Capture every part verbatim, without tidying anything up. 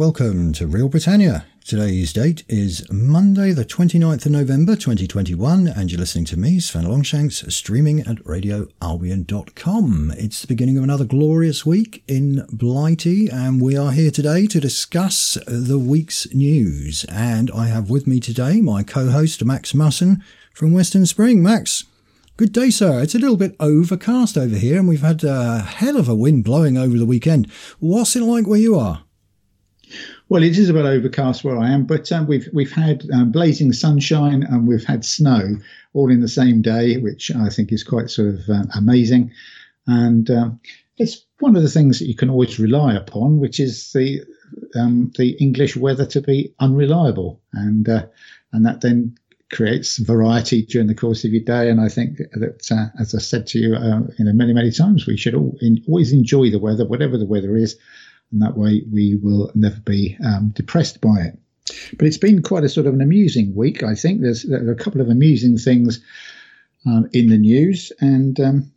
welcome to Real Britannia. Today's date is Monday the twenty-ninth of November twenty twenty-one, and you're listening to me, Sven Longshanks, streaming at radio albion dot com. It's the beginning of another glorious week in Blighty, and we are here today to discuss the week's news. And I have with me today my co-host Max Musson from Western Spring. Max, good day, sir. It's a little bit overcast over here, and we've had a hell of a wind blowing over the weekend. What's it like where you are? Well, it is a bit overcast where I am, but um, we've we've had um, blazing sunshine and we've had snow all in the same day, which I think is quite sort of uh, amazing. And um, it's one of the things that you can always rely upon, which is the um, the English weather to be unreliable, and uh, and that then creates variety during the course of your day. And I think that, uh, as I said to you, uh, you know, many many times, we should all in, always enjoy the weather, whatever the weather is. And that way we will never be um, depressed by it. But it's been quite a sort of an amusing week, I think. There's there are a couple of amusing things um, in the news. And um,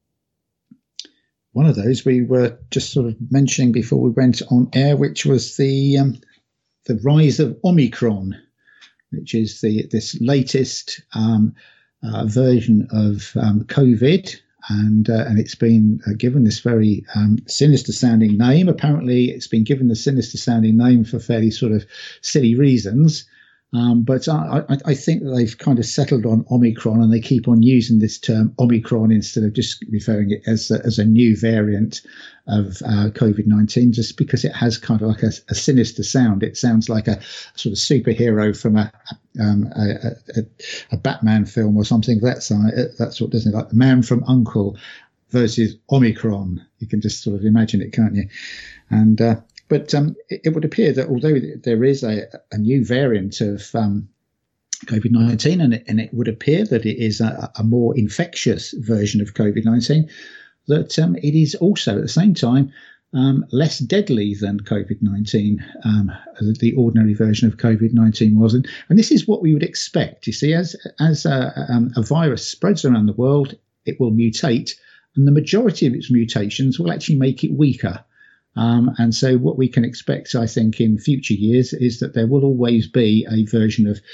one of those we were just sort of mentioning before we went on air, which was the um, the rise of Omicron, which is the this latest um, uh, version of um, COVID. And uh, and it's been uh, given this very um, sinister-sounding name. Apparently, it's been given the sinister-sounding name for fairly sort of silly reasons. Um, but I, I, I think that they've kind of settled on Omicron, and they keep on using this term Omicron instead of just referring it as a, as a new variant of uh, COVID nineteen, just because it has kind of like a, a sinister sound. It sounds like a sort of superhero from a um, a, a, a Batman film or something. That's uh, that's what doesn't it? Like the Man from U N C L E versus Omicron. You can just sort of imagine it, can't you? And uh, But um, it, it would appear that although there is a, a new variant of um, COVID nineteen, and it, and it would appear that it is a, a more infectious version of COVID nineteen, that um, it is also at the same time um, less deadly than COVID nineteen, um, the ordinary version of COVID nineteen was. And, and this is what we would expect. You see, as, as a, um, a virus spreads around the world, it will mutate, and the majority of its mutations will actually make it weaker. Um, and so what we can expect, I think, in future years is that there will always be a version of,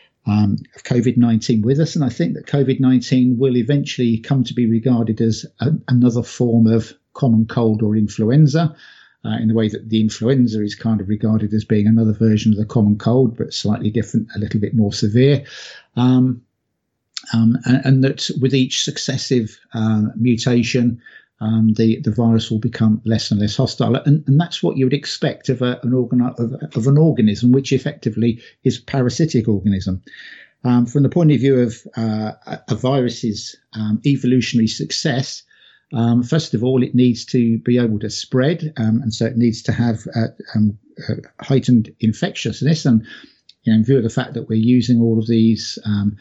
um, of COVID nineteen with us. And I think that COVID nineteen will eventually come to be regarded as a, another form of common cold or influenza, uh, in the way that the influenza is kind of regarded as being another version of the common cold, but slightly different, a little bit more severe. Um, um, and, and that with each successive um, mutation, Um, the, the virus will become less and less hostile. And, and that's what you would expect of, a, an organ, of, of an organism, which effectively is a parasitic organism. Um, from the point of view of uh, a, a virus's um, evolutionary success, um, first of all, it needs to be able to spread. Um, and so it needs to have uh, um, uh, heightened infectiousness. And you know, in view of the fact that we're using all of these um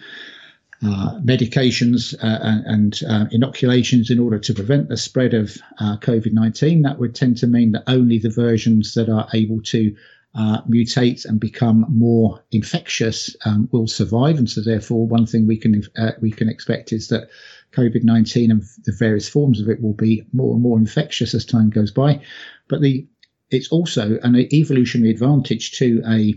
Uh, medications uh, and, and uh, inoculations in order to prevent the spread of uh, COVID nineteen, that would tend to mean that only the versions that are able to uh, mutate and become more infectious um, will survive. And so therefore, one thing we can uh, we can expect is that COVID nineteen and the various forms of it will be more and more infectious as time goes by. But the it's also an evolutionary advantage to a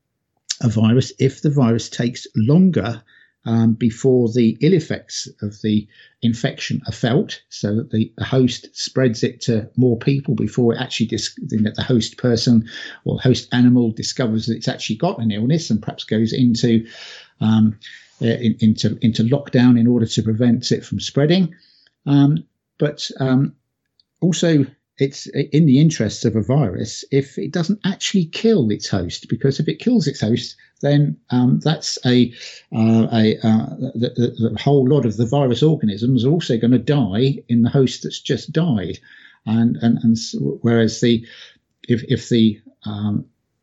a virus if the virus takes longer Um, before the ill effects of the infection are felt, so that the, the host spreads it to more people before it actually dis- that the host person or host animal discovers that it's actually got an illness and perhaps goes into um, in, into into lockdown in order to prevent it from spreading. Um, but um, also, it's in the interests of a virus if it doesn't actually kill its host, because if it kills its host, then um, that's a, uh, a uh, the, the, the whole lot of the virus organisms are also going to die in the host that's just died, and and and whereas the if if the um,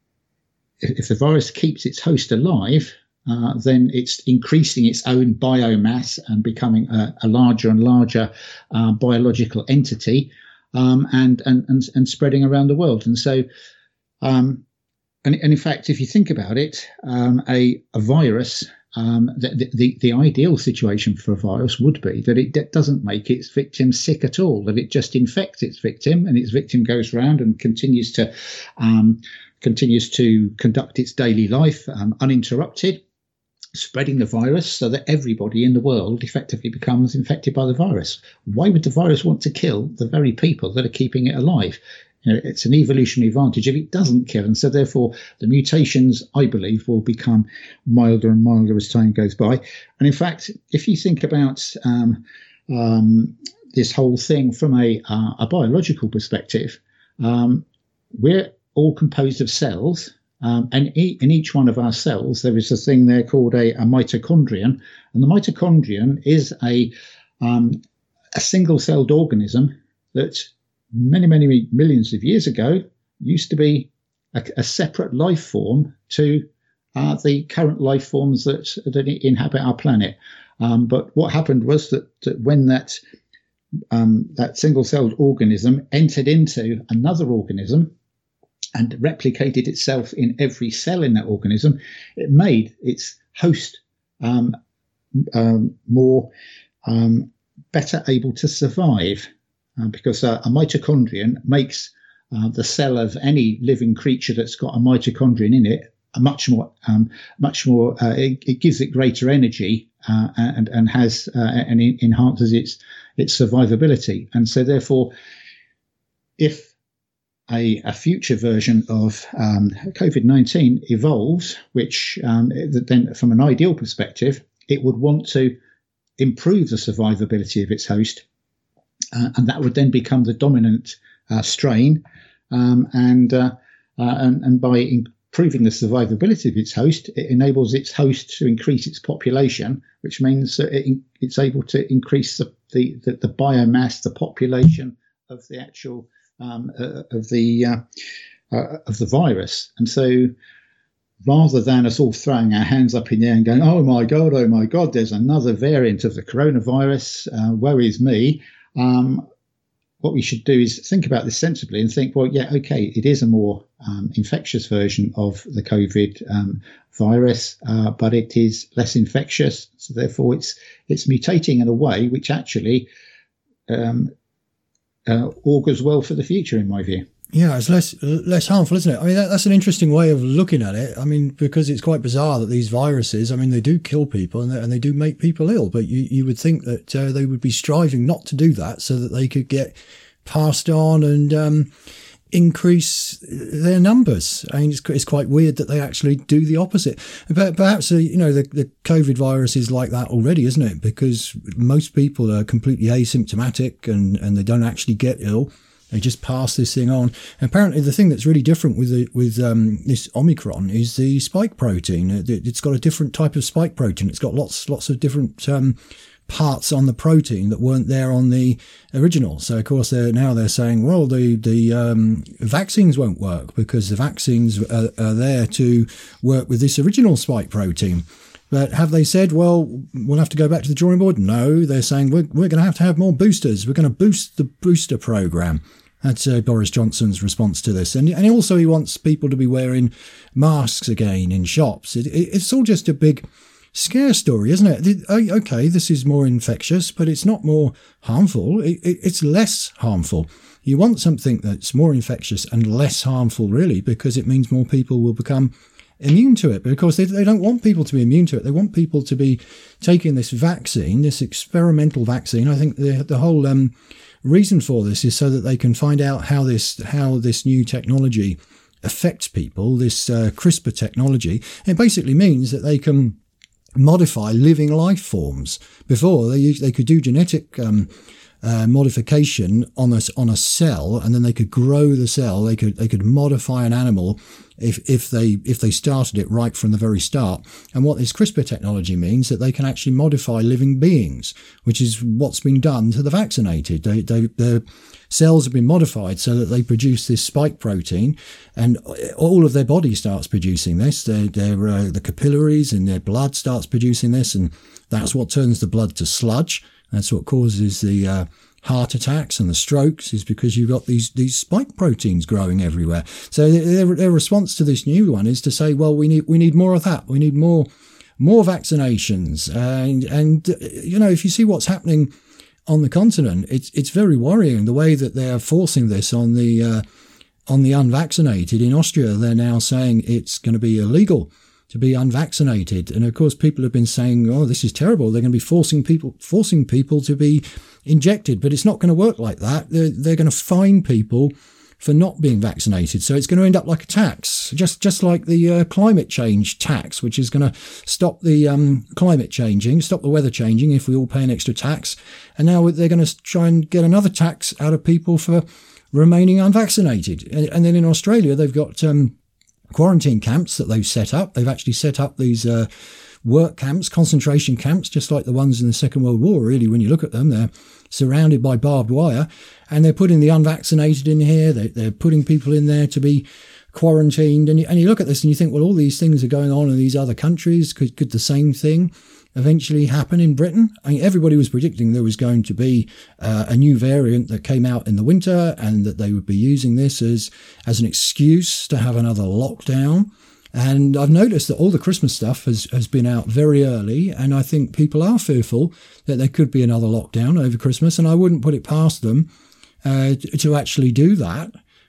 if, if the virus keeps its host alive, uh, then it's increasing its own biomass and becoming a, a larger and larger uh, biological entity. Um, and, and, and, and spreading around the world. And so, um, and, and in fact, if you think about it, um, a, a virus, um, the, the, the ideal situation for a virus would be that it d- doesn't make its victim sick at all, that it just infects its victim and its victim goes around and continues to, um, continues to conduct its daily life um, uninterrupted, spreading the virus so that everybody in the world effectively becomes infected by the virus. Why would the virus want to kill the very people that are keeping it alive? You know, it's an evolutionary advantage if it doesn't kill. And so therefore, the mutations, I believe, will become milder and milder as time goes by. And in fact, if you think about um, um, this whole thing from a, uh, a biological perspective, um, we're all composed of cells. Um, and e- in each one of our cells, there is a thing there called a, a mitochondrion. And the mitochondrion is a, um, a single-celled organism that many, many millions of years ago used to be a, a separate life form to uh, the current life forms that, that inhabit our planet. Um, but what happened was that, that when that um, that single-celled organism entered into another organism, and replicated itself in every cell in that organism, it made its host um, um, more um, better able to survive, uh, because uh, a mitochondrion makes uh, the cell of any living creature that's got a mitochondrion in it a much more, um, much more. Uh, it, it gives it greater energy uh, and and has uh, and it enhances its its survivability, and so therefore, if A, a future version of um, COVID nineteen evolves, which um, then from an ideal perspective, it would want to improve the survivability of its host. Uh, and that would then become the dominant uh, strain. Um, and, uh, uh, and and by improving the survivability of its host, it enables its host to increase its population, which means that it, it's able to increase the, the, the, the biomass, the population of the actual Um, uh, of the uh, uh, of the virus. And so rather than us all throwing our hands up in the air and going, oh my God, oh my God, there's another variant of the coronavirus, uh, woe is me, um, what we should do is think about this sensibly and think, well, yeah, okay, it is a more um, infectious version of the COVID um, virus, uh, but it is less infectious. So therefore it's it's mutating in a way which actually um, Uh, augurs well for the future, in my view. Yeah, it's less less harmful, isn't it? I mean, that, that's an interesting way of looking at it. I mean, because it's quite bizarre that these viruses, I mean, they do kill people and they, and they do make people ill, but you, you would think that uh, they would be striving not to do that so that they could get passed on and um, increase their numbers. I mean, it's, it's quite weird that they actually do the opposite. But perhaps, uh, you know, the, the COVID virus is like that already, isn't it? Because most people are completely asymptomatic and, and they don't actually get ill. They just pass this thing on. And apparently the thing that's really different with the, with um, this Omicron is the spike protein. It, it's got a different type of spike protein. It's got lots, lots of different um parts on the protein that weren't there on the original. So of course they're now they're saying, well, the the um, vaccines won't work because the vaccines are, are there to work with this original spike protein. But have they said, well, we'll have to go back to the drawing board? No, they're saying we're we're going to have to have more boosters. We're going to boost the booster program. That's uh, Boris Johnson's response to this. And and also he wants people to be wearing masks again in shops. It, it, it's all just a big scare story, isn't it? Okay, this is more infectious, but it's not more harmful. It, it, it's less harmful. You want something that's more infectious and less harmful, really, because it means more people will become immune to it. Because they, they don't want people to be immune to it. They want people to be taking this vaccine, this experimental vaccine. I think the the whole um, reason for this is so that they can find out how this how this new technology affects people. This uh, CRISPR technology. It basically means that they can modify living life forms. Before they they could do genetic um, uh, modification on a on a cell, and then they could grow the cell. They could they could modify an animal if if they if they started it right from the very start. And what this CRISPR technology means that they can actually modify living beings, which is what's been done to the vaccinated. They they the cells have been modified so that they produce this spike protein, and all of their body starts producing this. Their, their uh, the capillaries in their blood starts producing this, and that's what turns the blood to sludge. That's what causes the uh, heart attacks and the strokes, is because you've got these these spike proteins growing everywhere. So their, their response to this new one is to say, well, we need we need more of that. We need more more vaccinations, and and you know, if you see what's happening on the continent, it's it's very worrying the way that they are forcing this on the uh, on the unvaccinated. In Austria, they're now saying it's going to be illegal to be unvaccinated. And of course, people have been saying, oh, this is terrible. They're going to be forcing people, forcing people to be injected, but it's not going to work like that. They're, they're going to fine people for not being vaccinated. So it's going to end up like a tax, just, just like the uh, climate change tax, which is going to stop the um, climate changing, stop the weather changing if we all pay an extra tax. And now they're going to try and get another tax out of people for remaining unvaccinated. And, and then in Australia, they've got um, quarantine camps that they've set up. They've actually set up these uh, work camps, concentration camps, just like the ones in the Second World War, really, when you look at them. They're surrounded by barbed wire, and they're putting the unvaccinated in here. They're, they're putting people in there to be quarantined. And you, and you look at this and you think, well, all these things are going on in these other countries. Could, could the same thing eventually happen in Britain? I mean, everybody was predicting there was going to be uh, a new variant that came out in the winter, and that they would be using this as, as an excuse to have another lockdown. And I've noticed that all the Christmas stuff has, has been out very early, and I think people are fearful that there could be another lockdown over Christmas, and I wouldn't put it past them uh, to actually do that.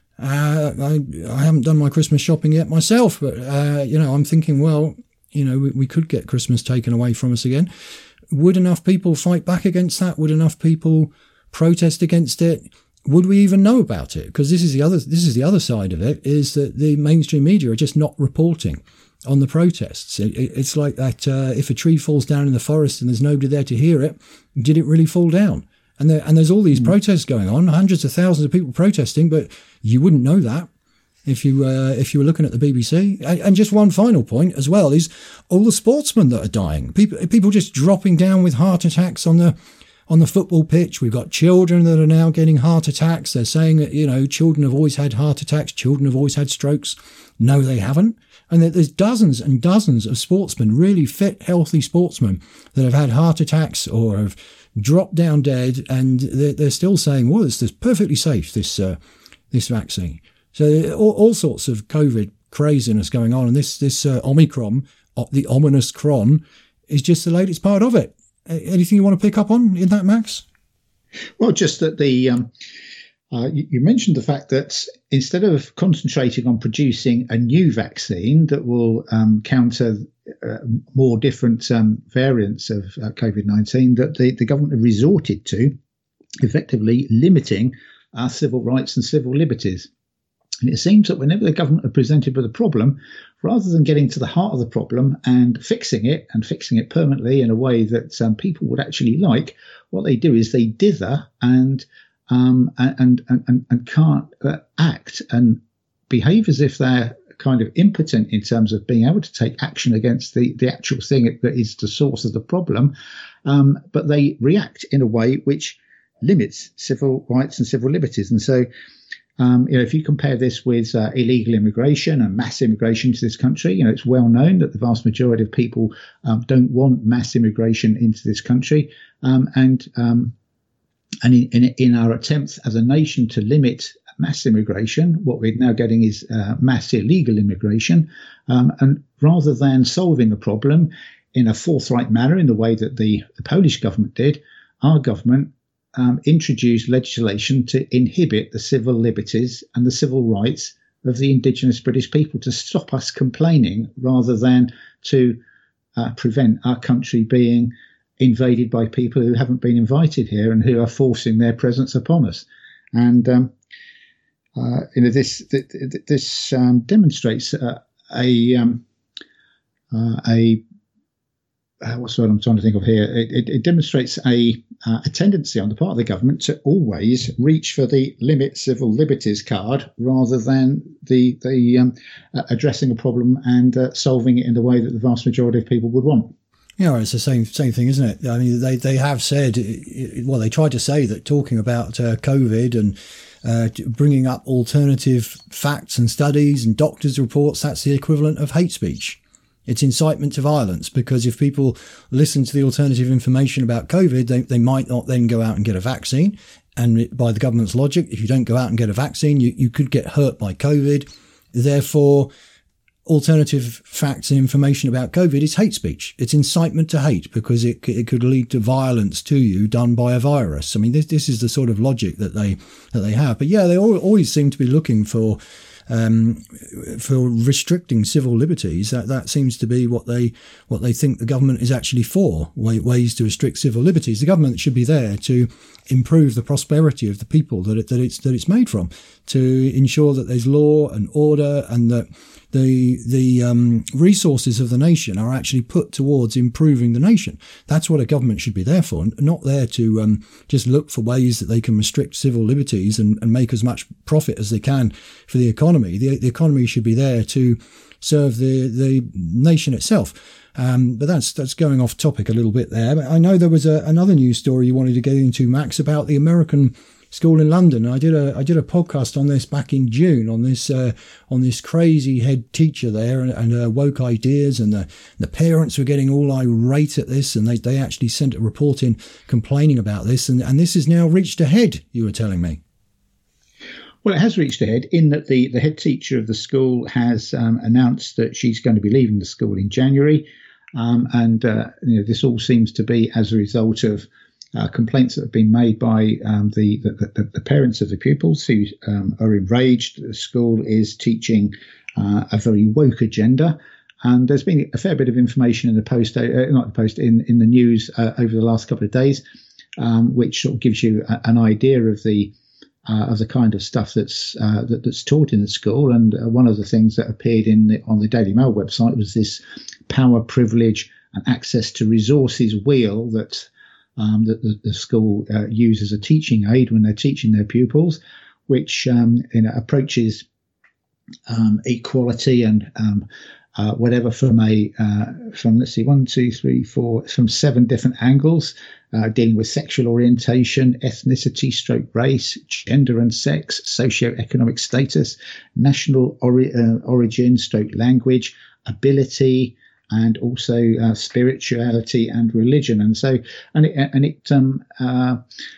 Uh, I, I haven't done my Christmas shopping yet myself, but, uh, you know, I'm thinking, well, you know, we, we could get Christmas taken away from us again. Would enough people fight back against that? Would enough people protest against it? Would we even know about it? Because this is the other, this is the other side of it, is that the mainstream media are just not reporting on the protests. It, it, it's like that, uh, if a tree falls down in the forest and there's nobody there to hear it, did it really fall down? And there, and there's all these mm. protests going on, hundreds of thousands of people protesting, but you wouldn't know that if you, uh, if you were looking at the B B C. And, and just one final point as well is all the sportsmen that are dying. People, people just dropping down with heart attacks on the, on the football pitch. We've got children that are now getting heart attacks. They're saying that, you know, children have always had heart attacks. Children have always had strokes. No, they haven't. And there's dozens and dozens of sportsmen, really fit, healthy sportsmen that have had heart attacks or have dropped down dead. And they're, they're still saying, well, it's, it's perfectly safe, this, uh, this vaccine. So all, all sorts of COVID craziness going on. And this, this, uh, Omicron, the ominous cron, is just the latest part of it. Anything you want to pick up on in that, Max? Well, just that the um, uh, you, you mentioned the fact that instead of concentrating on producing a new vaccine that will um, counter uh, more different um, variants of uh, COVID nineteen, that the, the government have resorted to effectively limiting our civil rights and civil liberties. And it seems that whenever the government are presented with a problem, rather than getting to the heart of the problem and fixing it and fixing it permanently in a way that um, people would actually like, what they do is they dither and um, and, and, and, and can't uh, act and behave as if they're kind of impotent in terms of being able to take action against the, the actual thing that is the source of the problem. Um, but they react in a way which limits civil rights and civil liberties. And so Um, you know, if you compare this with uh, illegal immigration and mass immigration to this country, you know, it's well known that the vast majority of people um, don't want mass immigration into this country. Um, and um, and in, in, in our attempts as a nation to limit mass immigration, what we're now getting is uh, mass illegal immigration. Um, and rather than solving the problem in a forthright manner, in the way that the, the Polish government did, our government Um, introduced legislation to inhibit the civil liberties and the civil rights of the indigenous British people, to stop us complaining rather than to uh, prevent our country being invaded by people who haven't been invited here and who are forcing their presence upon us. And um, uh, you know, this this um, demonstrates uh, a um, uh, a Uh, what's what I'm trying to think of here? It, it, it demonstrates a, uh, a tendency on the part of the government to always reach for the limit civil liberties card rather than the the um, uh, addressing a problem and uh, solving it in the way that the vast majority of people would want. Yeah, it's the same same thing, isn't it? I mean, they they have said, well, they tried to say that talking about uh, COVID and uh, bringing up alternative facts and studies and doctors' reports, that's the equivalent of hate speech. It's incitement to violence, because if people listen to the alternative information about COVID, they, they might not then go out and get a vaccine. And by the government's logic, if you don't go out and get a vaccine, you, you could get hurt by COVID. Therefore, alternative facts and information about COVID is hate speech. It's incitement to hate because it it could lead to violence to you done by a virus. I mean, this this is the sort of logic that they that they have. But yeah, they always seem to be looking for um, for restricting civil liberties. That that seems to be what they what they think the government is actually for. Ways to restrict civil liberties. The government should be there to improve the prosperity of the people that it, that it's that it's made from, to ensure that there's law and order and that the the um, resources of the nation are actually put towards improving the nation. That's what a government should be there for, not there to um, just look for ways that they can restrict civil liberties and, and make as much profit as they can for the economy. The, the economy should be there to serve the, the nation itself. Um, but that's that's going off topic a little bit there. But I know there was a, another news story you wanted to get into, Max, about the American school in London. I did a I did a podcast on this back in June on this uh, on this crazy head teacher there and, and uh, woke ideas, and the the parents were getting all irate at this, and they they actually sent a report in complaining about this, and and this has now reached a head. You were telling me. Well, it has reached a head in that the the head teacher of the school has um, announced that she's going to be leaving the school in January, um, and uh, you know, this all seems to be as a result of Uh, complaints that have been made by um, the, the, the parents of the pupils who um, are enraged that the school is teaching uh, a very woke agenda. And there's been a fair bit of information in the post, uh, not the post, in, in the news uh, over the last couple of days, um, which sort of gives you a, an idea of the uh, of the kind of stuff that's uh, that, that's taught in the school. And uh, one of the things that appeared in the, on the Daily Mail website was this power, privilege, and access to resources wheel that Um, that the, the school uh, use as a teaching aid when they're teaching their pupils, which um, you know, approaches um, equality and um, uh, whatever from a uh, from let's see one two three four from seven different angles, uh, dealing with sexual orientation, ethnicity, stroke race, gender and sex, socioeconomic status, national ori- uh, origin, stroke language, ability, and also uh, spirituality and religion. And so, and it, and it um, uh,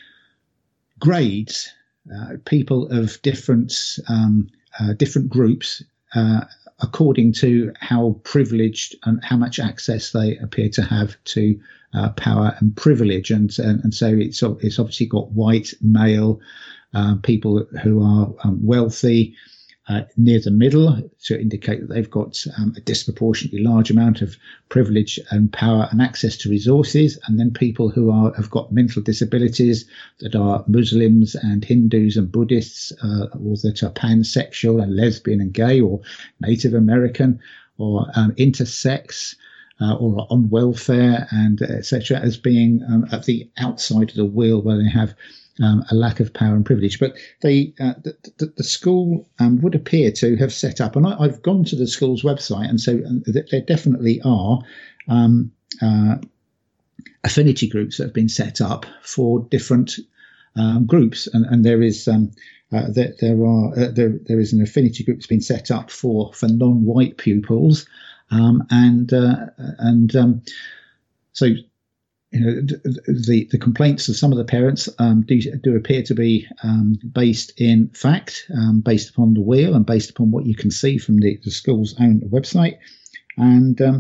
grades uh, people of different um, uh, different groups uh, according to how privileged and how much access they appear to have to uh, power and privilege. And, and and so it's it's obviously got white male uh, people who are um, wealthy, Uh, near the middle, to indicate that they've got um, a disproportionately large amount of privilege and power and access to resources, and then people who are have got mental disabilities that are Muslims and Hindus and Buddhists, uh, or that are pansexual and lesbian and gay, or Native American, or um, intersex, uh, or on welfare, and et cetera, as being um, at the outside of the wheel where they have Um, a lack of power and privilege. But they, uh, the, the, the school um, would appear to have set up, and I, I've gone to the school's website, and so um, there definitely are um, uh, affinity groups that have been set up for different um, groups, and, and there is um, uh, there, there are uh, there there is an affinity group that's been set up for for non-white pupils, um, and uh, and um, so. You know, the, the complaints of some of the parents um, do, do appear to be um, based in fact, um, based upon the wheel and based upon what you can see from the, the school's own website. And um,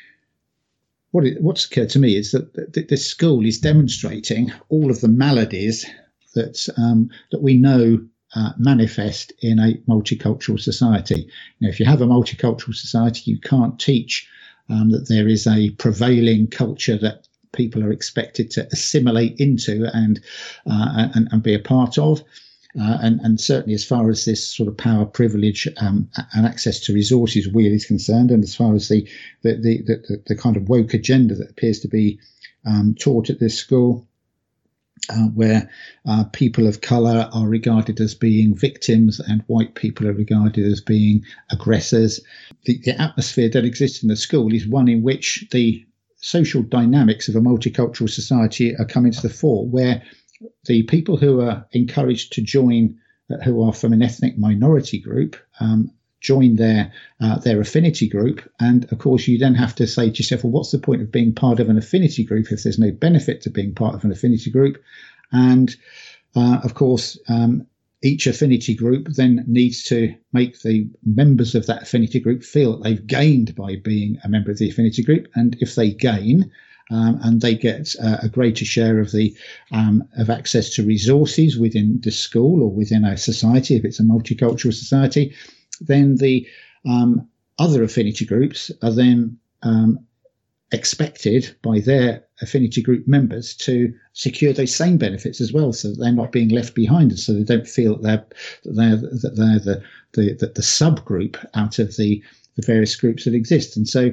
what it, what's occurred to me is that th- this school is demonstrating all of the maladies that um, that we know uh, manifest in a multicultural society. You know, if you have a multicultural society, you can't teach um, that there is a prevailing culture that people are expected to assimilate into and uh, and, and be a part of, uh, and and certainly as far as this sort of power, privilege, um, and access to resources wheel is concerned, and as far as the the the, the, the kind of woke agenda that appears to be um, taught at this school, uh, where uh, people of colour are regarded as being victims and white people are regarded as being aggressors. The, the atmosphere that exists in the school is one in which the social dynamics of a multicultural society are coming to the fore, where the people who are encouraged to join, uh, who are from an ethnic minority group, um, join their uh, their affinity group. And of course, you then have to say to yourself, well, what's the point of being part of an affinity group if there's no benefit to being part of an affinity group? And uh, of course, um, each affinity group then needs to make the members of that affinity group feel that they've gained by being a member of the affinity group. And if they gain, um, and they get uh, a greater share of the um, of access to resources within the school or within a society, if it's a multicultural society, then the um, other affinity groups are then um, expected by their affinity group members to secure those same benefits as well, so that they're not being left behind, and so they don't feel that they're that they're, that they're the the, the, the subgroup out of the, the various groups that exist. And so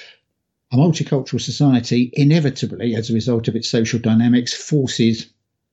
a multicultural society inevitably, as a result of its social dynamics, forces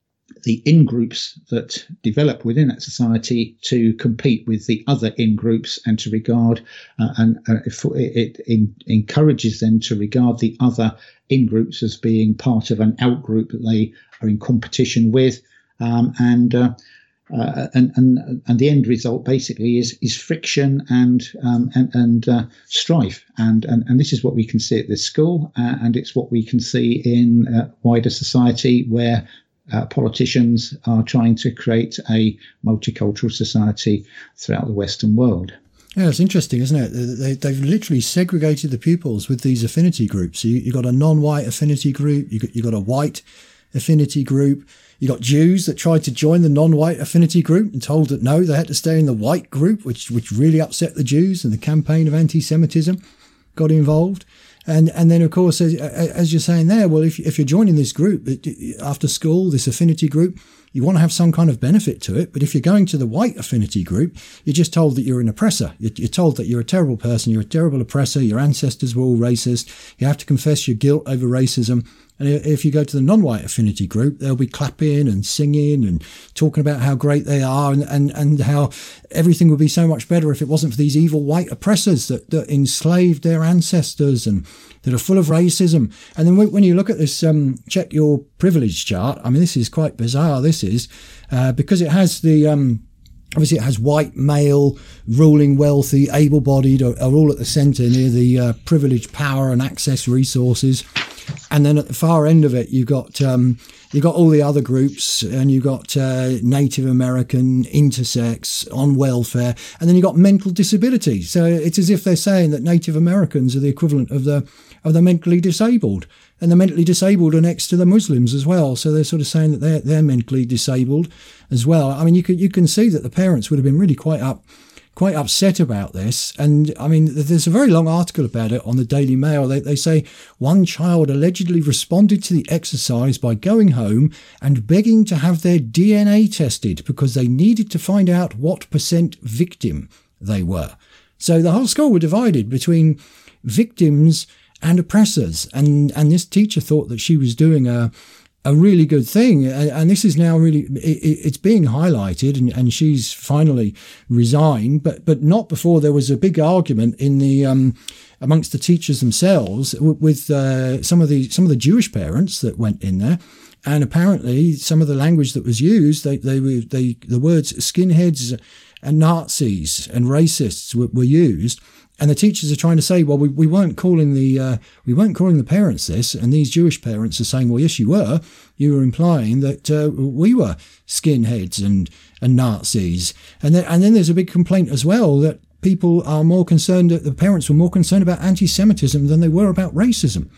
the in-groups that develop within that society to compete with the other in-groups and to regard, uh, and uh, it, it in, encourages them to regard the other in-groups as being part of an out-group that they are in competition with. Um, and, uh, uh, and and and the end result basically is is friction and um, and, and uh, strife. And, and and this is what we can see at this school, uh, and it's what we can see in uh, wider society, where Uh, politicians are trying to create a multicultural society throughout the Western world. Yeah, it's interesting, isn't it? They, they've literally segregated the pupils with these affinity groups. So you, you've got a non-white affinity group, you got, you got a white affinity group, you got Jews that tried to join the non-white affinity group and told that no, they had to stay in the white group, which which really upset the Jews, and the campaign of anti-Semitism got involved. And and then, of course, as, as you're saying there, well, if, if you're joining this group after school, this affinity group, you want to have some kind of benefit to it. But if you're going to the white affinity group, you're just told that you're an oppressor. You're, you're told that you're a terrible person. You're a terrible oppressor. Your ancestors were all racist. You have to confess your guilt over racism. And if you go to the non-white affinity group, they'll be clapping and singing and talking about how great they are, and, and, and how everything would be so much better if it wasn't for these evil white oppressors that, that enslaved their ancestors and that are full of racism. And then when you look at this um, check your privilege chart, I mean, this is quite bizarre. This is uh, because it has the... Um, Obviously, it has white, male, ruling, wealthy, able-bodied are, are all at the centre near the uh, privileged power and access resources. And then at the far end of it, you've got um, you've got all the other groups, and you've got uh, Native American, intersex, on welfare, and then you've got mental disability. So it's as if they're saying that Native Americans are the equivalent of the of the mentally disabled. And the mentally disabled are next to the Muslims as well. So they're sort of saying that they're, they're mentally disabled as well. I mean, you could, you can see that the parents would have been really quite up, quite upset about this. And I mean, there's a very long article about it on the Daily Mail. They, they say one child allegedly responded to the exercise by going home and begging to have their D N A tested because they needed to find out what percent victim they were. So the whole school were divided between victims and oppressors, and and this teacher thought that she was doing a a really good thing, and, and this is now really it, it's being highlighted, and, and she's finally resigned, but but not before there was a big argument in the um amongst the teachers themselves with uh, some of the some of the Jewish parents that went in there, and apparently some of the language that was used, they they were they the words skinheads and Nazis and racists were, were used. And the teachers are trying to say, well, we, we weren't calling the uh, we weren't calling the parents this, and these Jewish parents are saying, well, yes, you were. You were implying that uh, we were skinheads and and Nazis, and then and then there's a big complaint as well that people are more concerned that the parents were more concerned about anti-Semitism than they were about racism.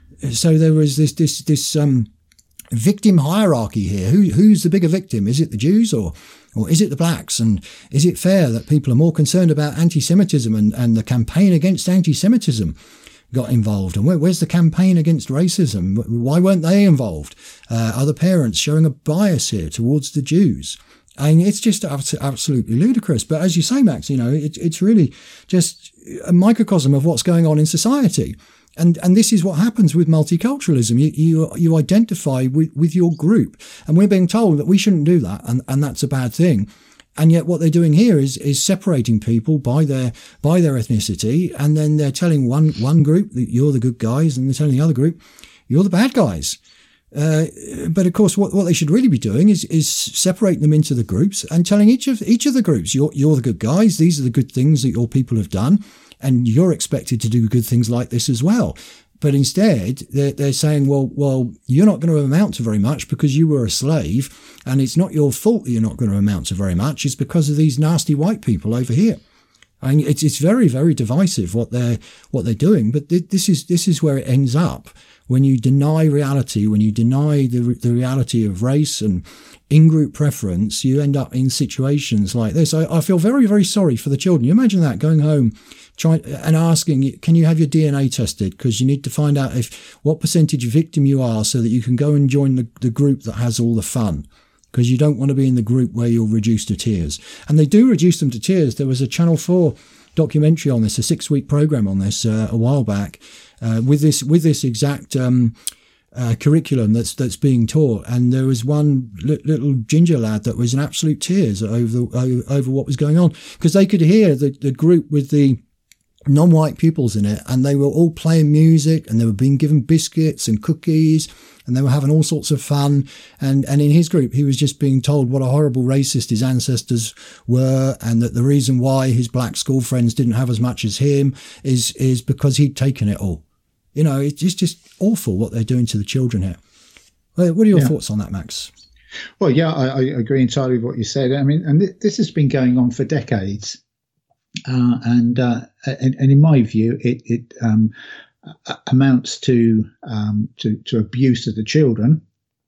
So there was this this this um, victim hierarchy here. Who who's the bigger victim? Is it the Jews or? Or is it the blacks? And is it fair that people are more concerned about anti-Semitism and, and the campaign against anti-Semitism got involved? And where, where's the campaign against racism? Why weren't they involved? Uh, are the parents showing a bias here towards the Jews? I mean, it's just absolutely ludicrous. But as you say, Max, you know, it, it's really just a microcosm of what's going on in society. And and this is what happens with multiculturalism. You you, you identify with, with your group. And we're being told that we shouldn't do that, and, and that's a bad thing. And yet what they're doing here is is separating people by their by their ethnicity, and then they're telling one one group that you're the good guys, and they're telling the other group you're the bad guys. Uh, but of course, what, what they should really be doing is is separating them into the groups and telling each of each of the groups you're you're the good guys. These are the good things that your people have done. And you're expected to do good things like this as well. But instead, they're, they're saying, well, well, you're not going to amount to very much because you were a slave, and it's not your fault that you're not going to amount to very much. It's because of these nasty white people over here. I mean, it's it's very, very divisive what they're what they're doing. But th- this is this is where it ends up when you deny reality, when you deny the the reality of race and in-group preference. You end up in situations like this. I, I feel very, very sorry for the children. You imagine that, going home trying and asking, can you have your D N A tested? Because you need to find out if what percentage victim you are so that you can go and join the, the group that has all the fun. Because you don't want to be in the group where you're reduced to tears. And they do reduce them to tears. There was a Channel four documentary on this, a six-week program on this uh, a while back, uh, with this with this exact um, uh, curriculum that's that's being taught. And there was one li- little ginger lad that was in absolute tears over the, over what was going on, because they could hear the, the group with the non-white pupils in it, and they were all playing music, and they were being given biscuits and cookies, and they were having all sorts of fun. And, and in his group, he was just being told what a horrible racist his ancestors were, and that the reason why his black school friends didn't have as much as him is, is because he'd taken it all. You know, it's just, just awful what they're doing to the children here. What are your yeah. thoughts on that, Max? Well, yeah, I, I agree entirely with what you said. I mean, and th- this has been going on for decades. Uh, and, uh, and and in my view, it, it um, amounts to, um, to to abuse of the children.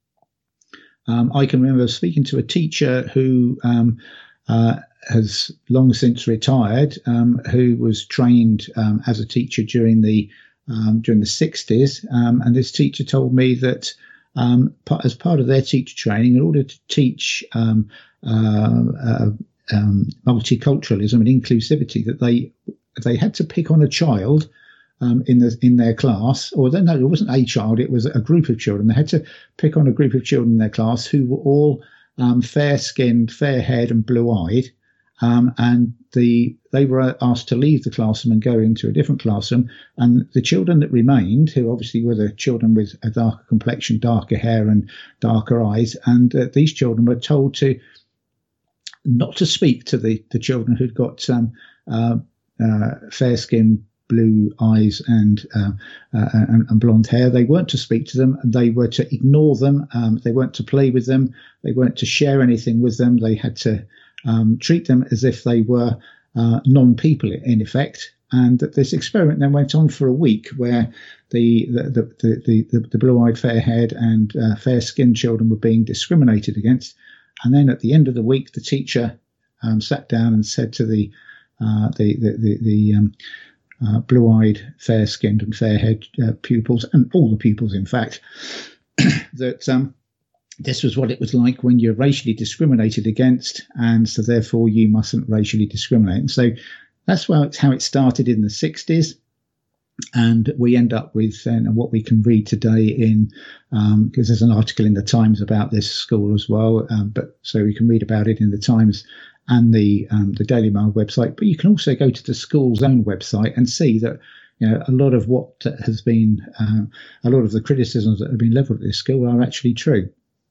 Um, I can remember speaking to a teacher who um, uh, has long since retired, um, who was trained um, as a teacher during the um, during the sixties, um, and this teacher told me that um, as part of their teacher training, in order to teach um, uh, uh, Um, multiculturalism and inclusivity, that they they had to pick on a child um, in the in their class, or no, it wasn't a child; it was a group of children. They had to pick on a group of children in their class who were all um, fair-skinned, fair-haired, and blue-eyed, um, and the they were asked to leave the classroom and go into a different classroom. And the children that remained, who obviously were the children with a darker complexion, darker hair, and darker eyes, and uh, these children were told to not to speak to the, the children who'd got um, uh, uh, fair skin, blue eyes, and, uh, uh, and and blonde hair. They weren't to speak to them. They were to ignore them. Um, they weren't to play with them. They weren't to share anything with them. They had to um, treat them as if they were uh, non-people, in effect. And this experiment then went on for a week, where the the the the, the, the blue-eyed, fair-haired, and uh, fair-skinned children were being discriminated against. And then at the end of the week, the teacher um, sat down and said to the uh, the the the, the um, uh, blue-eyed, fair-skinned, and fair-haired uh, pupils, and all the pupils, in fact, that um, this was what it was like when you're racially discriminated against, and so therefore you mustn't racially discriminate. And so that's how it's how it started in the sixties. And we end up with uh, what we can read today in, um, because there's an article in the Times about this school as well. Um, but so we can read about it in the Times and the um, the Daily Mail website. But you can also go to the school's own website and see that, you know, a lot of what has been, uh, a lot of the criticisms that have been levelled at this school are actually true.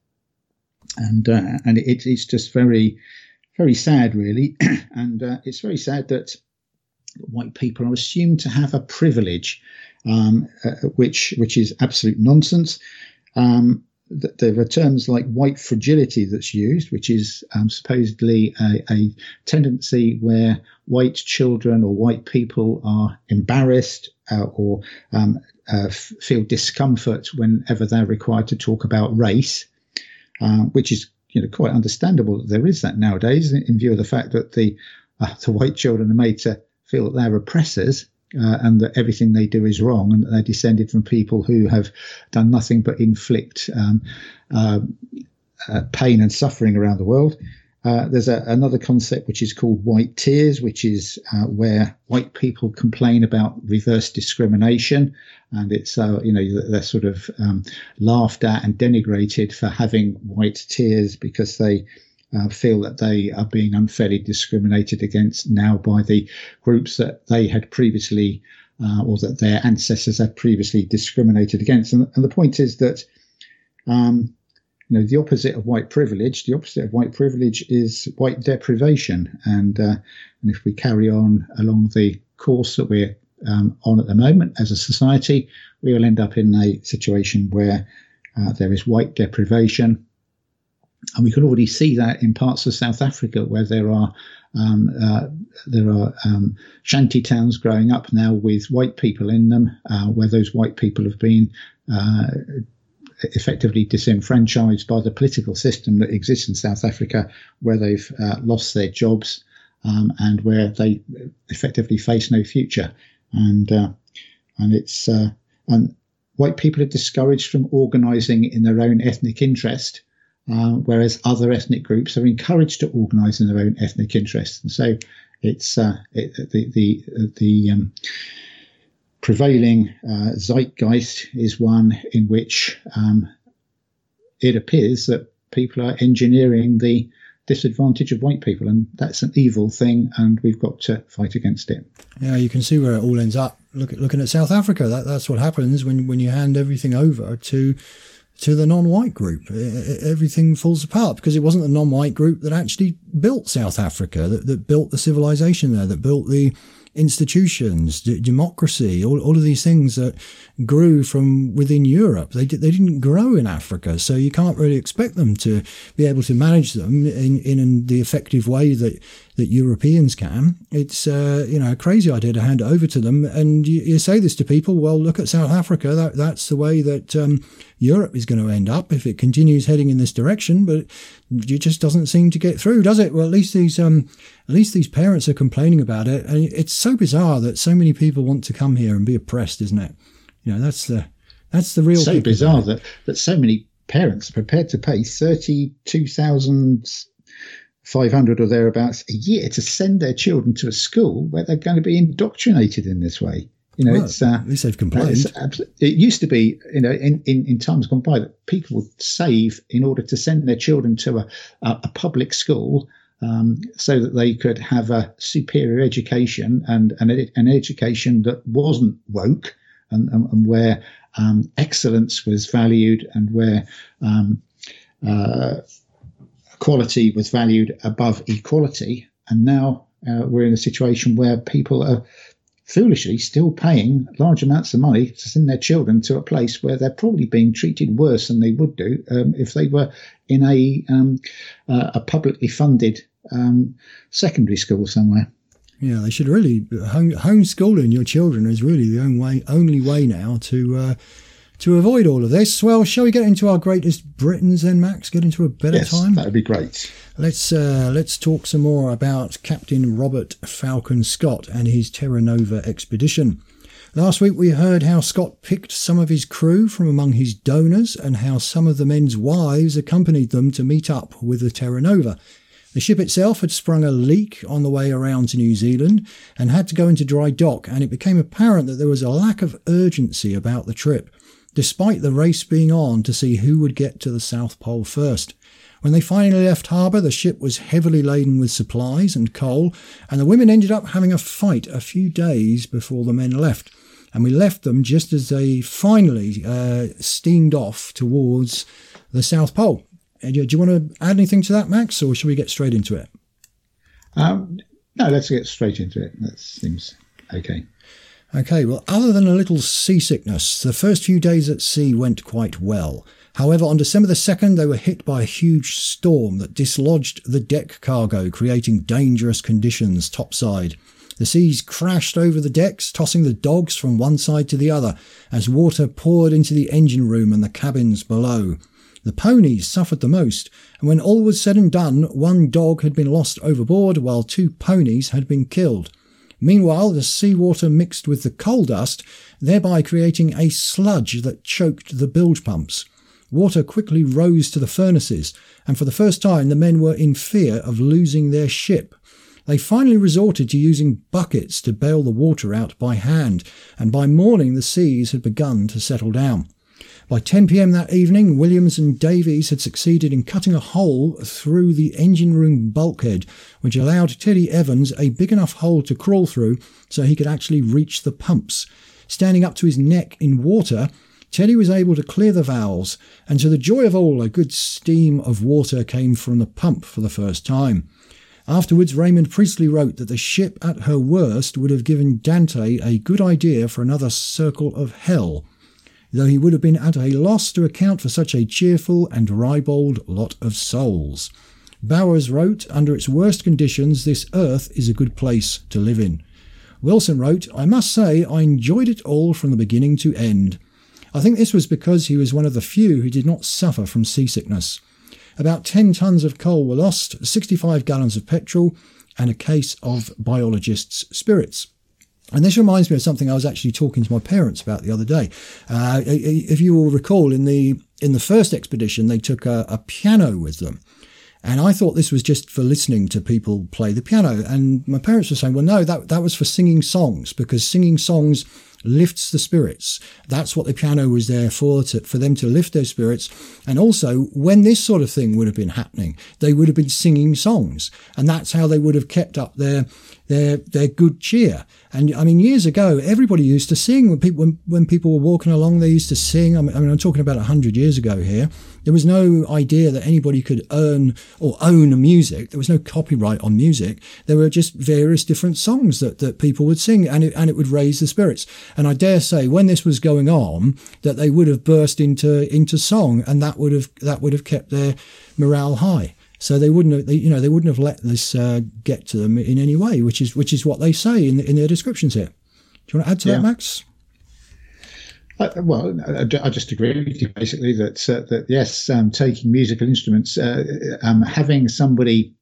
And uh, and it, it's just very, very sad, really. And uh, it's very sad that white people are assumed to have a privilege, um, uh, which which is absolute nonsense. Um, th- there are terms like white fragility that's used, which is um, supposedly a, a tendency where white children or white people are embarrassed uh, or um, uh, f- feel discomfort whenever they're required to talk about race, uh, which is, you know, quite understandable that there is that nowadays, in view of the fact that the uh, the white children are made to feel that they're oppressors, uh, and that everything they do is wrong, and that they're descended from people who have done nothing but inflict um, uh, uh, pain and suffering around the world. Uh, there's a, another concept which is called white tears, which is uh, where white people complain about reverse discrimination, and it's uh, you know they're sort of um, laughed at and denigrated for having white tears because they Uh, feel that they are being unfairly discriminated against now by the groups that they had previously, uh, or that their ancestors had previously discriminated against. And, and the point is that, um, you know, the opposite of white privilege, the opposite of white privilege is white deprivation. And, uh, and if we carry on along the course that we're um, on at the moment as a society, we will end up in a situation where uh, there is white deprivation. And we can already see that in parts of South Africa where there are um, uh, there are um, shanty towns growing up now with white people in them, uh, where those white people have been uh, effectively disenfranchised by the political system that exists in South Africa, where they've uh, lost their jobs um, and where they effectively face no future. And uh, and it's uh, and white people are discouraged from organising in their own ethnic interest. Uh, whereas other ethnic groups are encouraged to organise in their own ethnic interests, and so it's uh, it, the the the um, prevailing uh, zeitgeist is one in which um, it appears that people are engineering the disadvantage of white people, and that's an evil thing, and we've got to fight against it. Yeah, you can see where it all ends up. Look at looking at South Africa. That that's what happens when when you hand everything over to. to the non-white group. Everything falls apart because it wasn't the non-white group that actually built South Africa, that, that built the civilization there, that built the institutions, d- democracy, all, all of these things that grew from within Europe. They, they didn't grow in Africa, so you can't really expect them to be able to manage them in, in the effective way that, that Europeans can. It's uh, you know a crazy idea to hand it over to them. And you, you say this to people, well, look at South Africa. That, that's the way that um, Europe is going to end up if it continues heading in this direction, but it just doesn't seem to get through, does it? Well, at least these um, at least these parents are complaining about it, and it's so bizarre that so many people want to come here and be oppressed, isn't it? You know, that's the that's the real. So bizarre that that so many parents are prepared to pay thirty-two thousand five hundred or thereabouts a year to send their children to a school where they're going to be indoctrinated in this way. You know, well, it's uh, at least they've complained. It used to be, you know, in, in, in times gone by that people would save in order to send their children to a, a, a public school um, so that they could have a superior education and, and an education that wasn't woke and, and, and where um, excellence was valued and where um, uh, quality was valued above equality. And now uh, we're in a situation where people are foolishly still paying large amounts of money to send their children to a place where they're probably being treated worse than they would do um, if they were in a um, uh, a publicly funded um, secondary school somewhere. Yeah, they should really home, homeschooling your children is really the only way, only way now to uh, to avoid all of this. Well, shall we get into our greatest Britons then, Max? Get into a better yes, time? That would be great. Let's uh, let's talk some more about Captain Robert Falcon Scott and his Terra Nova expedition. Last week we heard how Scott picked some of his crew from among his donors and how some of the men's wives accompanied them to meet up with the Terra Nova. The ship itself had sprung a leak on the way around to New Zealand and had to go into dry dock, and it became apparent that there was a lack of urgency about the trip, despite the race being on to see who would get to the South Pole first. When they finally left harbour, the ship was heavily laden with supplies and coal, and the women ended up having a fight a few days before the men left. And we left them just as they finally uh, steamed off towards the South Pole. Uh, do you want to add anything to that, Max, or should we get straight into it? Um, no, let's get straight into it. That seems okay. Okay, well, other than a little seasickness, the first few days at sea went quite well. However, on December the second, they were hit by a huge storm that dislodged the deck cargo, creating dangerous conditions topside. The seas crashed over the decks, tossing the dogs from one side to the other, as water poured into the engine room and the cabins below. The ponies suffered the most, and when all was said and done, one dog had been lost overboard while two ponies had been killed. Meanwhile, the seawater mixed with the coal dust, thereby creating a sludge that choked the bilge pumps. Water quickly rose to the furnaces, and for the first time the men were in fear of losing their ship. They finally resorted to using buckets to bail the water out by hand, and by morning the seas had begun to settle down. By ten p.m. that evening, Williams and Davies had succeeded in cutting a hole through the engine room bulkhead, which allowed Teddy Evans a big enough hole to crawl through so he could actually reach the pumps. Standing up to his neck in water, Teddy was able to clear the valves, and to the joy of all, a good steam of water came from the pump for the first time. Afterwards, Raymond Priestley wrote that the ship at her worst would have given Dante a good idea for another circle of hell, though he would have been at a loss to account for such a cheerful and ribald lot of souls. Bowers wrote, under its worst conditions, this earth is a good place to live in. Wilson wrote, I must say I enjoyed it all from the beginning to end. I think this was because he was one of the few who did not suffer from seasickness. About ten tons of coal were lost, sixty-five gallons of petrol, and a case of biologists' spirits. And this reminds me of something I was actually talking to my parents about the other day. Uh, if you will recall, in the in the first expedition, they took a, a piano with them. And I thought this was just for listening to people play the piano. And my parents were saying, well, no, that, that was for singing songs, because singing songs lifts the spirits. That's what the piano was there for, to, for them to lift their spirits. And also, when this sort of thing would have been happening, they would have been singing songs. And that's how they would have kept up their their their good cheer. And I mean, years ago, everybody used to sing. When people when, when people were walking along, they used to sing. I mean, I mean I'm talking about one hundred years ago here. There was no idea that anybody could earn or own music. There was no copyright on music. There were just various different songs that, that people would sing, and it, and it would raise the spirits. And I dare say, when this was going on, that they would have burst into into song, and that would have that would have kept their morale high. So they wouldn't have, they, you know, they wouldn't have let this uh, get to them in any way, which is which is what they say in in their descriptions here. Do you want to add to yeah. that, Max? Uh, well, I, I just agree with you basically that uh, that yes, um, taking musical instruments, uh, um, having somebody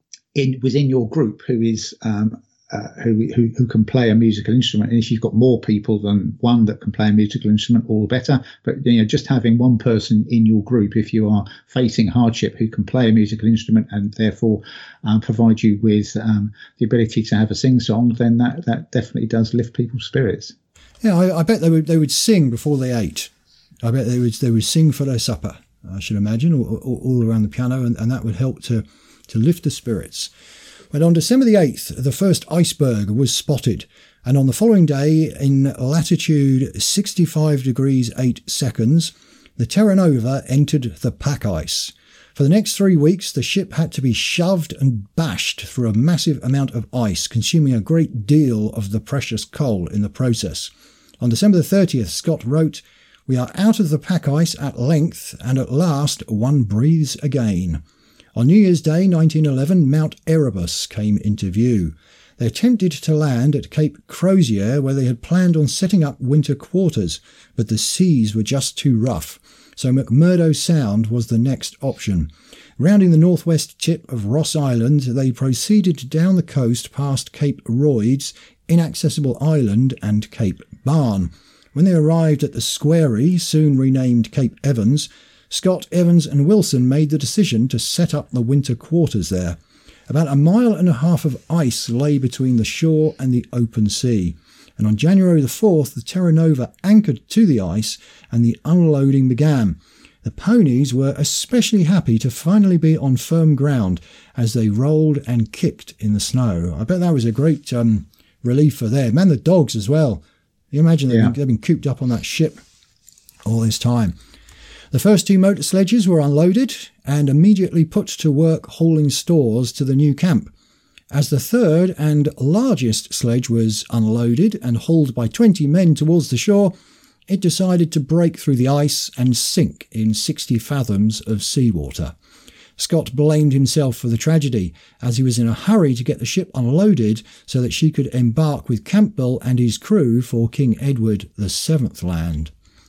in within your group who is um, uh, who, who who can play a musical instrument, and if you've got more people than one that can play a musical instrument, all the better. But you know, just having one person in your group, if you are facing hardship, who can play a musical instrument and therefore um, provide you with um, the ability to have a sing song, then that that definitely does lift people's spirits. Yeah, I, I bet they would they would sing before they ate. I bet they would they would sing for their supper, I should imagine, all, all, all around the piano, and, and that would help to, to lift the spirits. But on December the eighth, the first iceberg was spotted, and on the following day, in latitude sixty-five degrees eight seconds, the Terra Nova entered the pack ice. For the next three weeks, the ship had to be shoved and bashed through a massive amount of ice, consuming a great deal of the precious coal in the process. On December the thirtieth, Scott wrote, "We are out of the pack ice at length, and at last one breathes again." On New Year's Day nineteen eleven, Mount Erebus came into view. They attempted to land at Cape Crozier, where they had planned on setting up winter quarters, but the seas were just too rough, so McMurdo Sound was the next option. Rounding the northwest tip of Ross Island, they proceeded down the coast past Cape Royds, Inaccessible Island and Cape Barne. When they arrived at the Squarey, soon renamed Cape Evans, Scott, Evans and Wilson made the decision to set up the winter quarters there. About a mile and a half of ice lay between the shore and the open sea, and on January the fourth the Terra Nova anchored to the ice and the unloading began. The ponies were especially happy to finally be on firm ground as they rolled and kicked in the snow. I bet that was a great um, relief for them, and the dogs as well. You imagine they've, yeah. been, they've been cooped up on that ship all this time. The first two motor sledges were unloaded and immediately put to work hauling stores to the new camp. As the third and largest sledge was unloaded and hauled by twenty men towards the shore, it decided to break through the ice and sink in sixty fathoms of seawater. Scott blamed himself for the tragedy, as he was in a hurry to get the ship unloaded so that she could embark with Campbell and his crew for King Edward the Seventh Land.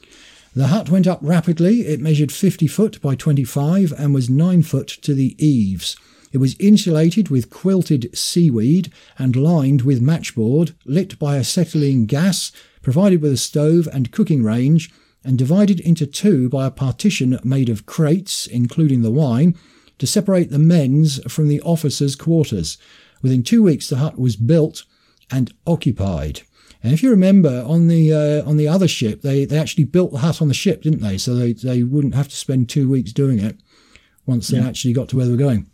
The hut went up rapidly. It measured fifty foot by twenty-five and was nine foot to the eaves. It was insulated with quilted seaweed and lined with matchboard, lit by acetylene gas, provided with a stove and cooking range, and divided into two by a partition made of crates, including the wine, to separate the men's from the officers' quarters. Within two weeks the hut was built and occupied. And if you remember, on the uh, on the other ship, they, they actually built the hut on the ship, didn't they? So they, they wouldn't have to spend two weeks doing it once they yeah. actually got to where they were going.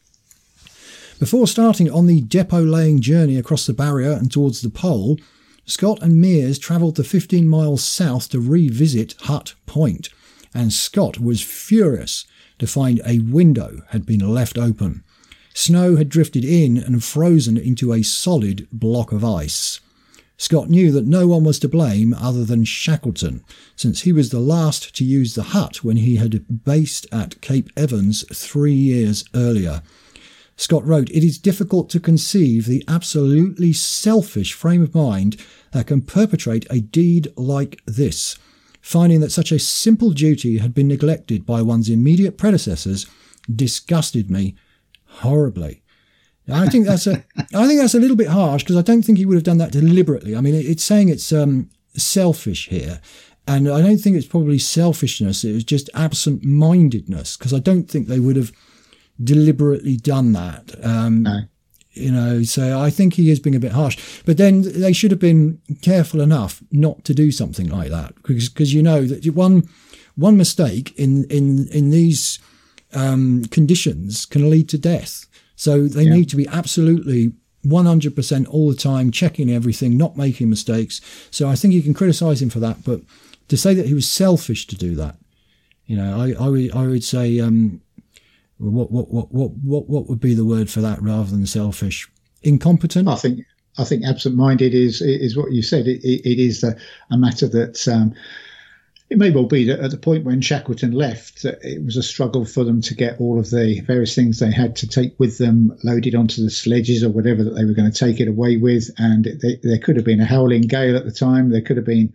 Before starting on the depot-laying journey across the barrier and towards the pole, Scott and Meares travelled the fifteen miles south to revisit Hut Point, and Scott was furious to find a window had been left open. Snow had drifted in and frozen into a solid block of ice. Scott knew that no one was to blame other than Shackleton, since he was the last to use the hut when he had based at Cape Evans three years earlier. Scott wrote, "It is difficult to conceive the absolutely selfish frame of mind that can perpetrate a deed like this. Finding that such a simple duty had been neglected by one's immediate predecessors disgusted me horribly." I think that's a, I think that's a little bit harsh, because I don't think he would have done that deliberately. I mean, it's saying it's um, selfish here, and I don't think it's probably selfishness. It was just absent-mindedness, because I don't think they would have deliberately done that. Um, no. You know, so I think he is being a bit harsh. But then they should have been careful enough not to do something like that, because, because you know that one one mistake in in in these um, conditions can lead to death. So they yeah. need to be absolutely one hundred percent all the time, checking everything, not making mistakes. So I think you can criticise him for that, but to say that he was selfish to do that, you know, I I would, I would say. Um, What what what what what what would be the word for that rather than selfish? Incompetent? I think I think absent-minded is is what you said. It it, it is a, a matter that um, it may well be that at the point when Shackleton left, that it was a struggle for them to get all of the various things they had to take with them loaded onto the sledges or whatever that they were going to take it away with. And it, they, there could have been a howling gale at the time. There could have been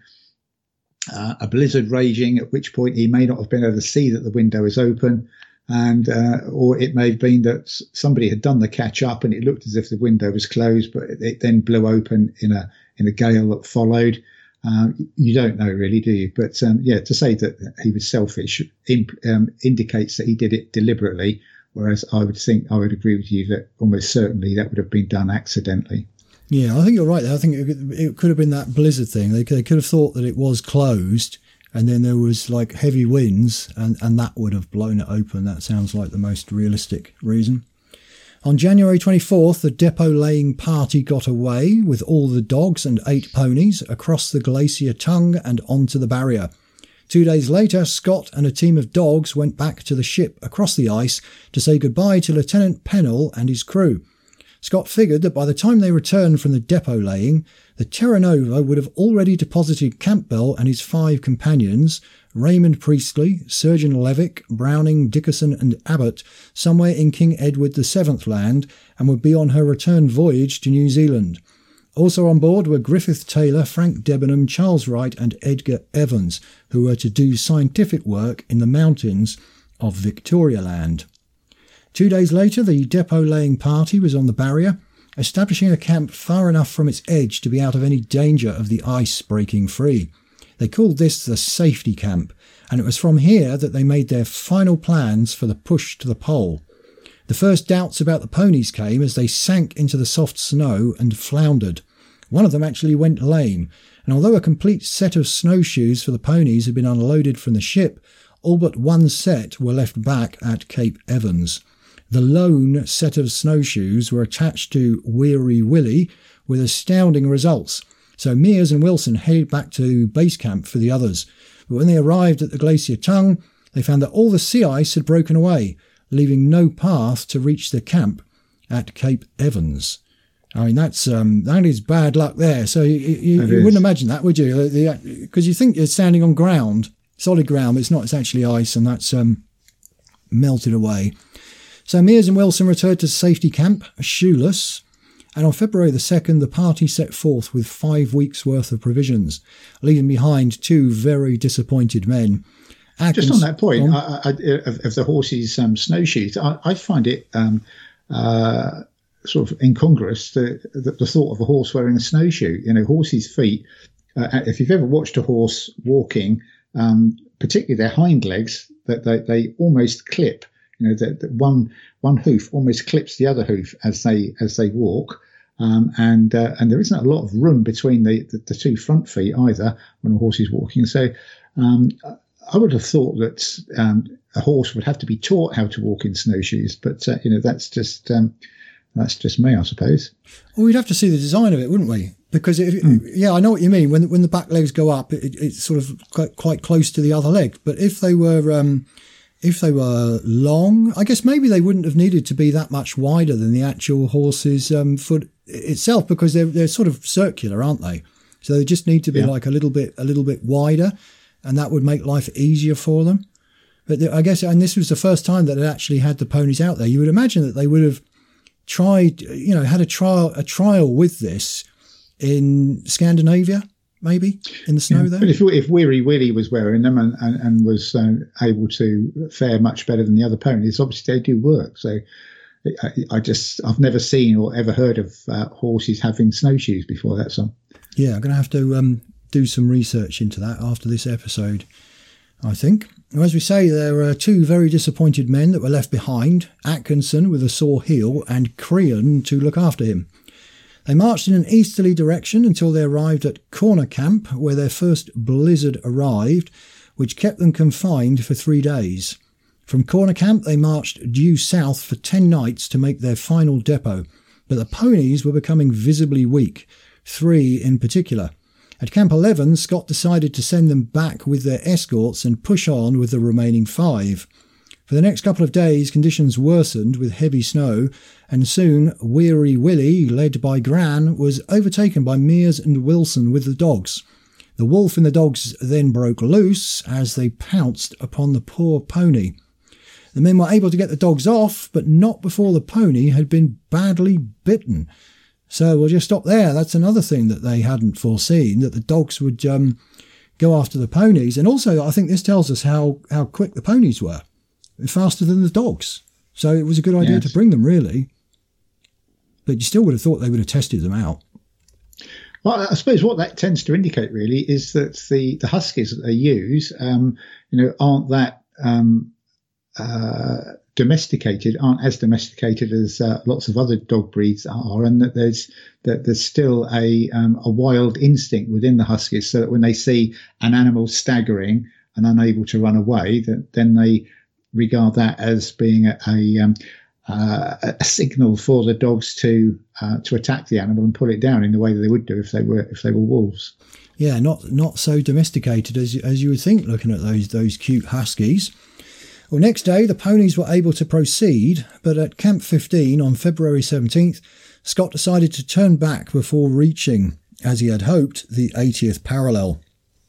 uh, a blizzard raging, at which point he may not have been able to see that the window is open. And uh, or it may have been that somebody had done the catch up and it looked as if the window was closed, but it, it then blew open in a in a gale that followed. Um, you don't know really, do you? But um, yeah, to say that he was selfish imp, um, indicates that he did it deliberately. Whereas I would think I would agree with you that almost certainly that would have been done accidentally. Yeah, I think you're right there. I think it, it could have been that blizzard thing. They, they could have thought that it was closed, and then there was like heavy winds, and, and that would have blown it open. That sounds like the most realistic reason. On January twenty-fourth, the depot laying party got away with all the dogs and eight ponies across the Glacier Tongue and onto the barrier. Two days later, Scott and a team of dogs went back to the ship across the ice to say goodbye to Lieutenant Pennell and his crew. Scott figured that by the time they returned from the depot laying, the Terra Nova would have already deposited Campbell and his five companions, Raymond Priestley, Surgeon Levick, Browning, Dickerson and Abbott, somewhere in King Edward the Seventh Land, and would be on her return voyage to New Zealand. Also on board were Griffith Taylor, Frank Debenham, Charles Wright and Edgar Evans, who were to do scientific work in the mountains of Victoria Land. Two days later, the depot-laying party was on the barrier, establishing a camp far enough from its edge to be out of any danger of the ice breaking free. They called this the safety camp, and it was from here that they made their final plans for the push to the pole. The first doubts about the ponies came as they sank into the soft snow and floundered. One of them actually went lame, and although a complete set of snowshoes for the ponies had been unloaded from the ship, all but one set were left back at Cape Evans. The lone set of snowshoes were attached to Weary Willie with astounding results, so Mears and Wilson headed back to base camp for the others. But when they arrived at the Glacier Tongue, they found that all the sea ice had broken away, leaving no path to reach the camp at Cape Evans. I mean, that's um, that is bad luck there. So you, you, you wouldn't imagine that, would you? Because you think you're standing on ground, solid ground, but it's not. It's actually ice, and that's um, melted away. So Mears and Wilson returned to safety camp, shoeless, and on February the second, the party set forth with five weeks' worth of provisions, leaving behind two very disappointed men. Atkins, Just on that point, on, I, I, of, of the horses' um, snowshoes, I, I find it um, uh, sort of incongruous, the, the, the thought of a horse wearing a snowshoe. You know, horses' feet, uh, if you've ever watched a horse walking, um, particularly their hind legs, that they, they almost clip. You know, that one one hoof almost clips the other hoof as they as they walk, um, and uh, and there isn't a lot of room between the, the, the two front feet either when a horse is walking. So um, I would have thought that um, a horse would have to be taught how to walk in snowshoes, but uh, you know that's just um, that's just me, I suppose. Well, we'd have to see the design of it, wouldn't we? Because if, mm. yeah, I know what you mean. When when the back legs go up, it, it's sort of quite, quite close to the other leg. But if they were um, if they were long, I guess maybe they wouldn't have needed to be that much wider than the actual horse's um, foot itself, because they're they're sort of circular, aren't they? So they just need to be yeah. like a little bit a little bit wider, and that would make life easier for them. But the, I guess, and this was the first time that it actually had the ponies out there. You would imagine that they would have tried, you know, had a trial a trial with this in Scandinavia, maybe in the snow yeah, there. But if if Weary Willie was wearing them and and, and was uh, able to fare much better than the other ponies, obviously they do work. So I, I just I've never seen or ever heard of uh, horses having snowshoes before. That's all. Yeah, I'm going to have to um, do some research into that after this episode, I think. As we say, there were two very disappointed men that were left behind, Atkinson with a sore heel and Crean to look after him. They marched in an easterly direction until they arrived at Corner Camp, where their first blizzard arrived, which kept them confined for three days. From Corner Camp they marched due south for ten nights to make their final depot, but the ponies were becoming visibly weak, three in particular. At Camp eleven, Scott decided to send them back with their escorts and push on with the remaining five. For the next couple of days, conditions worsened with heavy snow, and soon Weary Willie, led by Gran, was overtaken by Mears and Wilson with the dogs. The wolf and the dogs then broke loose as they pounced upon the poor pony. The men were able to get the dogs off, but not before the pony had been badly bitten. So we'll just stop there. That's another thing that they hadn't foreseen, that the dogs would um, go after the ponies. And also, I think this tells us how, how quick the ponies were, faster than the dogs. So it was a good idea yes. to bring them, really. But you still would have thought they would have tested them out. Well, I suppose what that tends to indicate, really, is that the, the huskies that they use, um, you know, aren't that um, uh, domesticated, aren't as domesticated as uh, lots of other dog breeds are, and that there's that there's still a um, a wild instinct within the huskies, so that when they see an animal staggering and unable to run away, that then they regard that as being a a, um, uh, a signal for the dogs to uh, to attack the animal and pull it down in the way that they would do if they were if they were wolves. Yeah, not not so domesticated as as you would think, looking at those those cute huskies. Well, next day, the ponies were able to proceed, but at Camp fifteen on February seventeenth, Scott decided to turn back before reaching, as he had hoped, the eightieth parallel.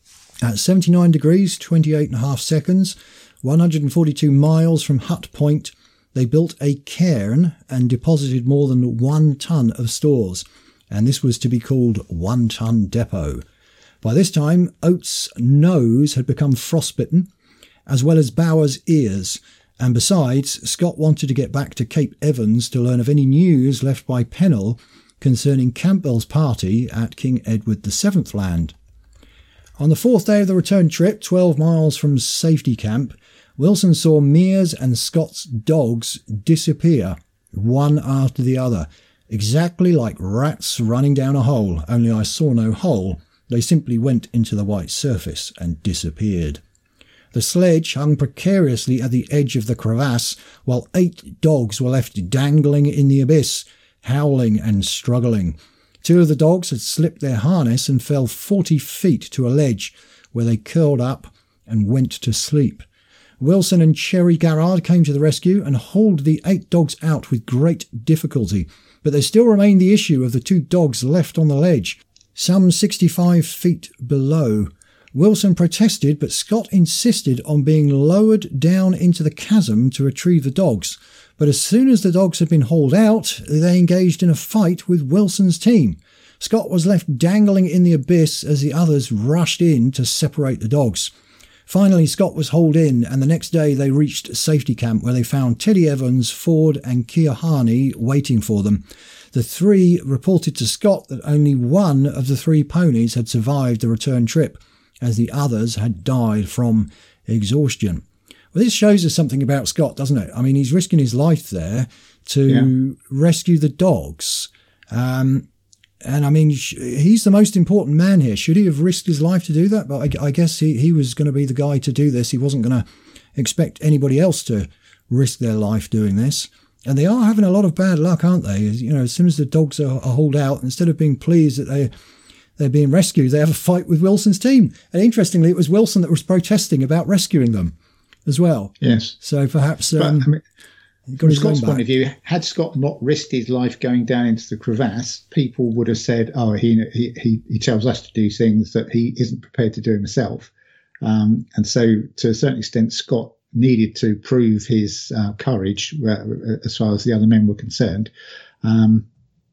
At seventy-nine degrees, twenty-eight and a half seconds, one hundred forty-two miles from Hut Point, they built a cairn and deposited more than one ton of stores, and this was to be called One Ton Depot. By this time, Oates' nose had become frostbitten, as well as Bauer's ears, and besides, Scott wanted to get back to Cape Evans to learn of any news left by Pennell concerning Campbell's party at King Edward the Seventh Land. On the fourth day of the return trip, twelve miles from Safety Camp, Wilson saw Mears and Scott's dogs disappear, one after the other, exactly like rats running down a hole, only I saw no hole. They simply went into the white surface and disappeared. The sledge hung precariously at the edge of the crevasse, while eight dogs were left dangling in the abyss, howling and struggling. Two of the dogs had slipped their harness and fell forty feet to a ledge, where they curled up and went to sleep. Wilson and Cherry Garrard came to the rescue and hauled the eight dogs out with great difficulty, but there still remained the issue of the two dogs left on the ledge, some sixty-five feet below. Wilson protested, but Scott insisted on being lowered down into the chasm to retrieve the dogs. But as soon as the dogs had been hauled out, they engaged in a fight with Wilson's team. Scott was left dangling in the abyss as the others rushed in to separate the dogs. Finally, Scott was hauled in, and the next day they reached Safety Camp, where they found Teddy Evans, Ford and Keohane waiting for them. The three reported to Scott that only one of the three ponies had survived the return trip, as the others had died from exhaustion. Well, this shows us something about Scott, doesn't it? I mean, he's risking his life there to yeah. rescue the dogs. Um, and, I mean, he's the most important man here. Should he have risked his life to do that? But I, I guess he, he was going to be the guy to do this. He wasn't going to expect anybody else to risk their life doing this. And they are having a lot of bad luck, aren't they? You know, as soon as the dogs are, are hauled out, instead of being pleased that they... they're being rescued, they have a fight with Wilson's team. And interestingly, it was Wilson that was protesting about rescuing them. as well. Yes. So perhaps um, but, I mean, from Scott's point of view, had Scott not risked his life going down into the crevasse, people would have said, "Oh, he he he, he tells us to do things that he isn't prepared to do himself." Um, and so, to a certain extent, Scott needed to prove his uh, courage uh, as far as the other men were concerned. Um,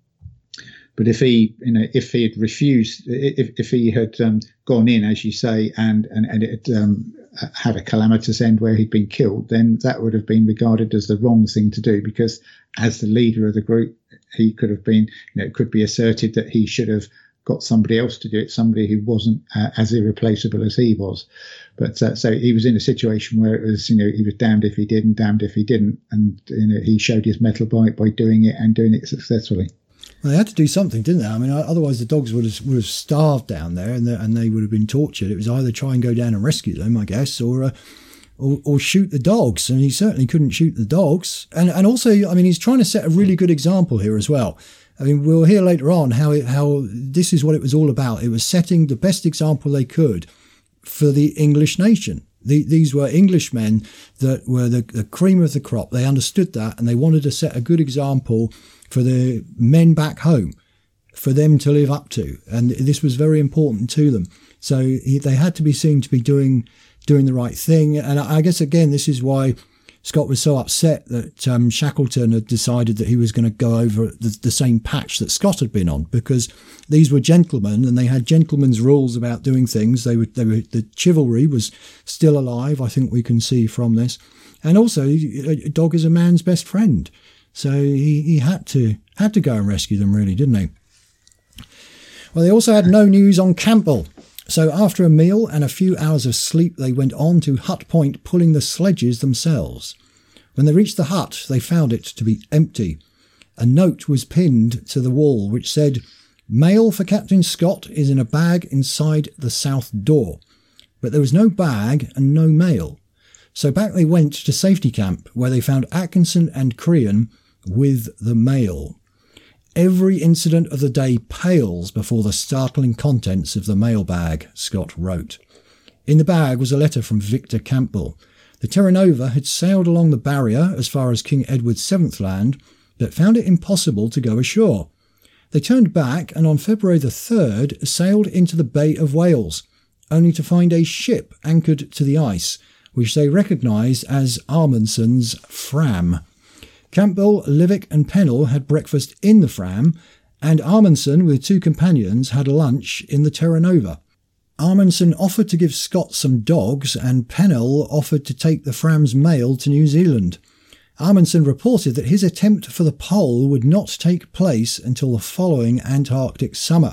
but if he, you know, if he had refused, if if he had um, gone in, as you say, and and and it had, um, had a calamitous end where he'd been killed, then that would have been regarded as the wrong thing to do, because as the leader of the group, he could have been, you know, it could be asserted that he should have got somebody else to do it, somebody who wasn't uh, as irreplaceable as he was. But uh, so he was in a situation where it was, you know, he was damned if he did and damned if he didn't, and you know, he showed his mettle by by doing it and doing it successfully. Well, they had to do something, didn't they? I mean, otherwise the dogs would have, would have starved down there, and, the, and they would have been tortured. It was either try and go down and rescue them, I guess, or uh, or, or shoot the dogs. And he certainly couldn't shoot the dogs. And and also, I mean, he's trying to set a really good example here as well. I mean, we'll hear later on how it, how this is what it was all about. It was setting the best example they could for the English nation. The, these were Englishmen that were the, the cream of the crop. They understood that, and they wanted to set a good example for the men back home, for them to live up to. And this was very important to them. So he, they had to be seen to be doing doing the right thing. And I guess, again, this is why Scott was so upset that um, Shackleton had decided that he was going to go over the, the same patch that Scott had been on, because these were gentlemen and they had gentlemen's rules about doing things. They were, they were, the chivalry was still alive, I think we can see from this. And also, a dog is a man's best friend. So he, he had to had to go and rescue them, really, didn't he? Well, they also had no news on Campbell. So after a meal and a few hours of sleep, they went on to Hut Point, pulling the sledges themselves. When they reached the hut, they found it to be empty. A note was pinned to the wall which said, "Mail for Captain Scott is in a bag inside the south door." But there was no bag and no mail. So back they went to Safety Camp, where they found Atkinson and Crean with the mail. "Every incident of the day pales before the startling contents of the mailbag," Scott wrote. In the bag was a letter from Victor Campbell. The Terra Nova had sailed along the barrier as far as King Edward the seventh Land, but found it impossible to go ashore. They turned back and on February the third sailed into the Bay of Whales, only to find a ship anchored to the ice, which they recognised as Amundsen's Fram. Campbell, Livick and Pennell had breakfast in the Fram, and Amundsen, with two companions, had lunch in the Terra Nova. Amundsen offered to give Scott some dogs, and Pennell offered to take the Fram's mail to New Zealand. Amundsen reported that his attempt for the pole would not take place until the following Antarctic summer.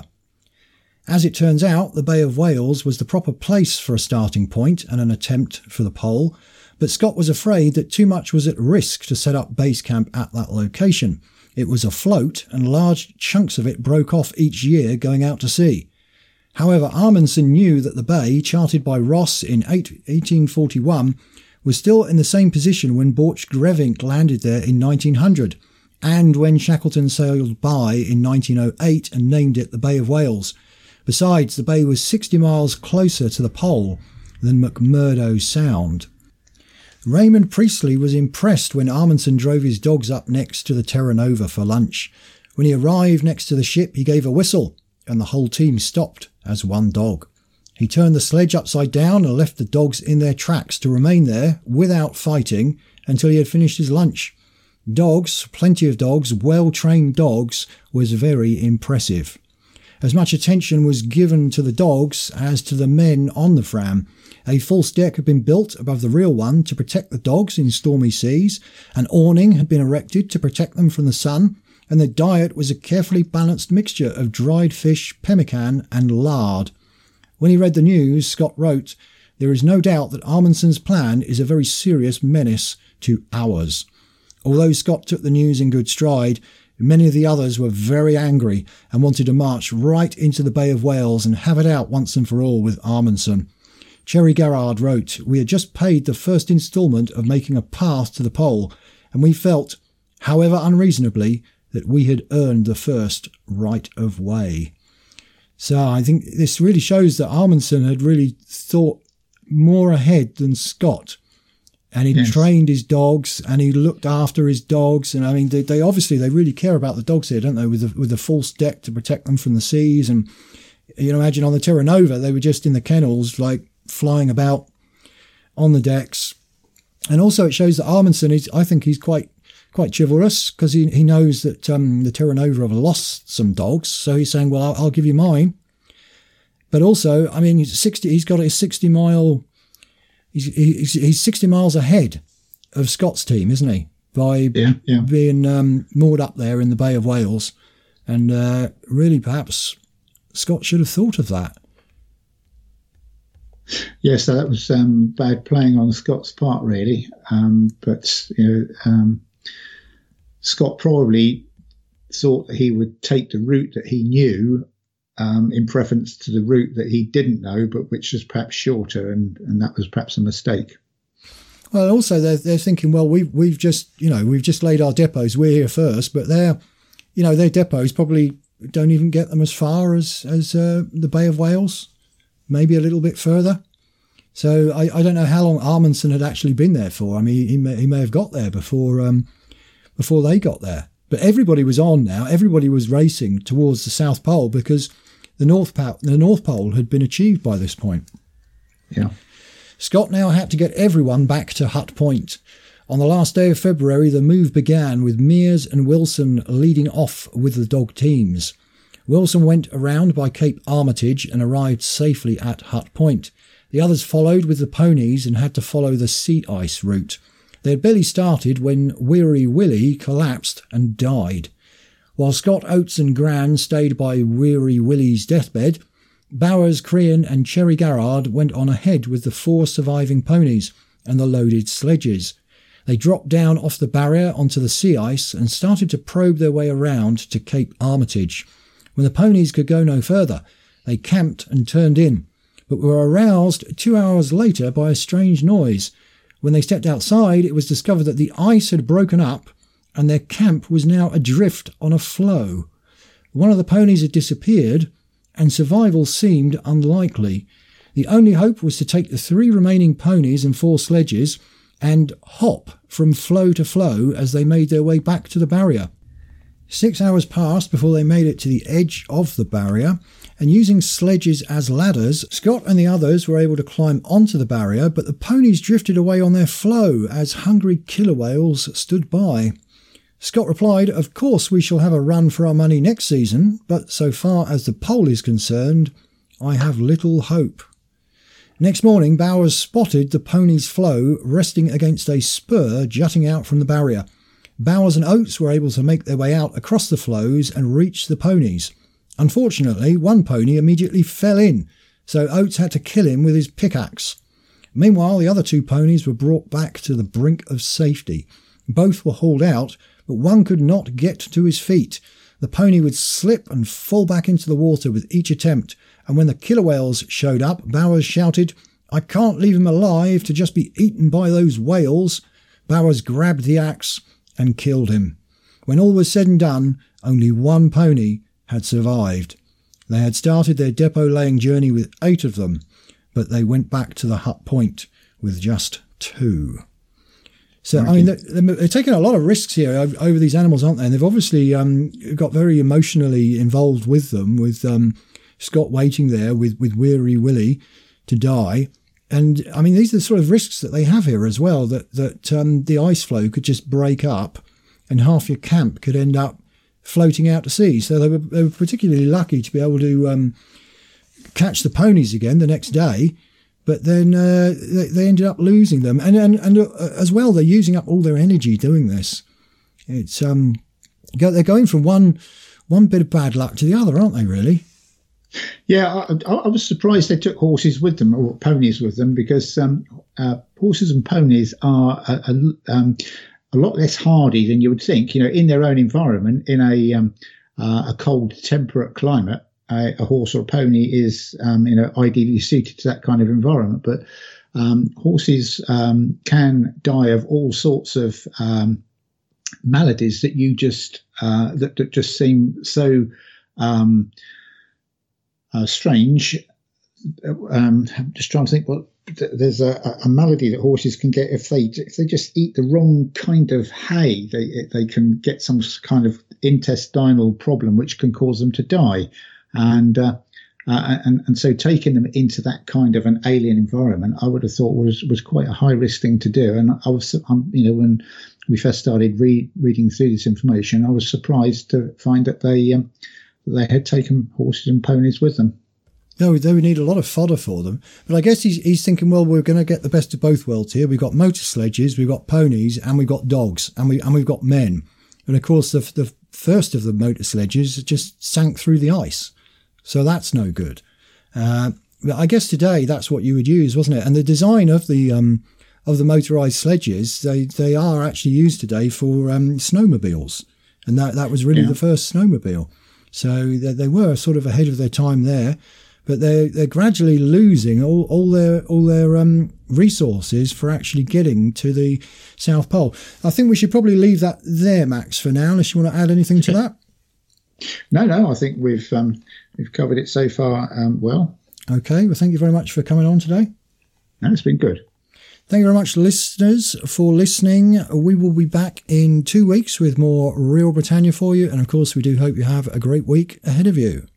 As it turns out, the Bay of Whales was the proper place for a starting point and an attempt for the pole, but Scott was afraid that too much was at risk to set up base camp at that location. It was afloat, and large chunks of it broke off each year going out to sea. However, Amundsen knew that the bay, charted by Ross in eighteen forty-one, was still in the same position when Borchgrevink landed there in nineteen hundred, and when Shackleton sailed by in nineteen oh eight and named it the Bay of Whales. Besides, the bay was sixty miles closer to the pole than McMurdo Sound. Raymond Priestley was impressed when Amundsen drove his dogs up next to the Terra Nova for lunch. When he arrived next to the ship, he gave a whistle, and the whole team stopped as one dog. He turned the sledge upside down and left the dogs in their tracks to remain there without fighting until he had finished his lunch. Dogs, plenty of dogs, well-trained dogs, was very impressive. As much attention was given to the dogs as to the men on the Fram. A false deck had been built above the real one to protect the dogs in stormy seas. An awning had been erected to protect them from the sun, and the diet was a carefully balanced mixture of dried fish, pemmican and lard. When he read the news, Scott wrote, "There is no doubt that Amundsen's plan is a very serious menace to ours." Although Scott took the news in good stride, many of the others were very angry and wanted to march right into the Bay of Whales and have it out once and for all with Amundsen. Cherry Garrard wrote, "We had just paid the first instalment of making a path to the pole, and we felt, however unreasonably, that we had earned the first right of way." So I think this really shows that Amundsen had really thought more ahead than Scott. And he yes. trained his dogs, and he looked after his dogs. And I mean, they, they obviously they really care about the dogs here, don't they? With the, with the false deck to protect them from the seas. And you know, imagine on the Terra Nova, they were just in the kennels, like flying about on the decks. And also, it shows that Amundsen is, I think, he's quite quite chivalrous, because he he knows that um, the Terra Nova have lost some dogs. So he's saying, "Well, I'll, I'll give you mine." But also, I mean, he's sixty. He's got a sixty mile. He's, he's he's sixty miles ahead of Scott's team, isn't he? By yeah, yeah. being um, moored up there in the Bay of Whales. And uh, really, perhaps Scott should have thought of that. Yes, so that was um, bad playing on Scott's part, really. Um, but you know, um, Scott probably thought that he would take the route that he knew, Um, in preference to the route that he didn't know, but which was perhaps shorter, and, and that was perhaps a mistake. Well, also they're they're thinking, well, we've we've just you know we've just laid our depots. We're here first, but their you know their depots probably don't even get them as far as as uh, the Bay of Whales, maybe a little bit further. So I, I don't know how long Amundsen had actually been there for. I mean, he may, he may have got there before um, before they got there. But everybody was on now. Everybody was racing towards the South Pole, because the North Pole, the North Pole had been achieved by this point. Yeah. Scott now had to get everyone back to Hut Point. On the last day of February, the move began with Mears and Wilson leading off with the dog teams. Wilson went around by Cape Armitage and arrived safely at Hut Point. The others followed with the ponies and had to follow the sea ice route. They had barely started when Weary Willie collapsed and died. While Scott, Oates and Gran stayed by Weary Willie's deathbed, Bowers, Crean and Cherry Garrard went on ahead with the four surviving ponies and the loaded sledges. They dropped down off the barrier onto the sea ice and started to probe their way around to Cape Armitage. When the ponies could go no further, they camped and turned in, but were aroused two hours later by a strange noise. When they stepped outside, it was discovered that the ice had broken up and their camp was now adrift on a floe. One of the ponies had disappeared, and survival seemed unlikely. The only hope was to take the three remaining ponies and four sledges and hop from floe to floe as they made their way back to the barrier. Six hours passed before they made it to the edge of the barrier, and using sledges as ladders, Scott and the others were able to climb onto the barrier, but the ponies drifted away on their floe as hungry killer whales stood by. Scott replied, "Of course we shall have a run for our money next season, but so far as the pole is concerned, I have little hope." Next morning, Bowers spotted the pony's floe resting against a spur jutting out from the barrier. Bowers and Oates were able to make their way out across the floes and reach the ponies. Unfortunately, one pony immediately fell in, so Oates had to kill him with his pickaxe. Meanwhile, the other two ponies were brought back to the brink of safety. Both were hauled out, but one could not get to his feet. The pony would slip and fall back into the water with each attempt, and when the killer whales showed up, Bowers shouted, "I can't leave him alive to just be eaten by those whales." Bowers grabbed the axe and killed him. When all was said and done, only one pony had survived. They had started their depot-laying journey with eight of them, but they went back to the Hut Point with just two. So, I mean, they're, they're taking a lot of risks here over, over these animals, aren't they? And they've obviously um, got very emotionally involved with them, with um, Scott waiting there with, with Weary Willie to die. And, I mean, these are the sort of risks that they have here as well, that, that um, the ice floe could just break up and half your camp could end up floating out to sea. So they were, they were particularly lucky to be able to um, catch the ponies again the next day. But then uh, they, they ended up losing them. And, and, and uh, as well, they're using up all their energy doing this. It's um, they're going from one one bit of bad luck to the other, aren't they, really? Yeah, I, I was surprised they took horses with them, or ponies with them, because um, uh, horses and ponies are a, a, um, a lot less hardy than you would think. You know, in their own environment, in a, um, uh, a cold, temperate climate, A, a horse or a pony is, um, you know, ideally suited to that kind of environment. But um, horses um, can die of all sorts of um, maladies that you just uh, that, that just seem so um, uh, strange. Um, I'm just trying to think what there's a, a malady that horses can get if they if they just eat the wrong kind of hay. They they can get some kind of intestinal problem which can cause them to die, and uh, uh, and and so taking them into that kind of an alien environment, I would have thought was was quite a high risk thing to do. And I was, um, you know, when we first started re- reading through this information, I was surprised to find that they um, they had taken horses and ponies with them. No, they would need a lot of fodder for them. But I guess he's, he's thinking, well, we're going to get the best of both worlds here. We've got motor sledges, we've got ponies, and we've got dogs, and, we, and we've got men. And, of course, the, the first of the motor sledges just sank through the ice. So that's no good. Uh, but I guess today that's what you would use, wasn't it? And the design of the um, of the motorised sledges, they, they are actually used today for um, snowmobiles. And that, that was really yeah. the first snowmobile. So they, they were sort of ahead of their time there. But they're they're gradually losing all, all their all their um, resources for actually getting to the South Pole. I think we should probably leave that there, Max, for now, unless you want to add anything to that. No, no, I think we've um, we've covered it so far um, well. Okay, well, thank you very much for coming on today. No, it's been good. Thank you very much, listeners, for listening. We will be back in two weeks with more Real Britannia for you, and of course, we do hope you have a great week ahead of you.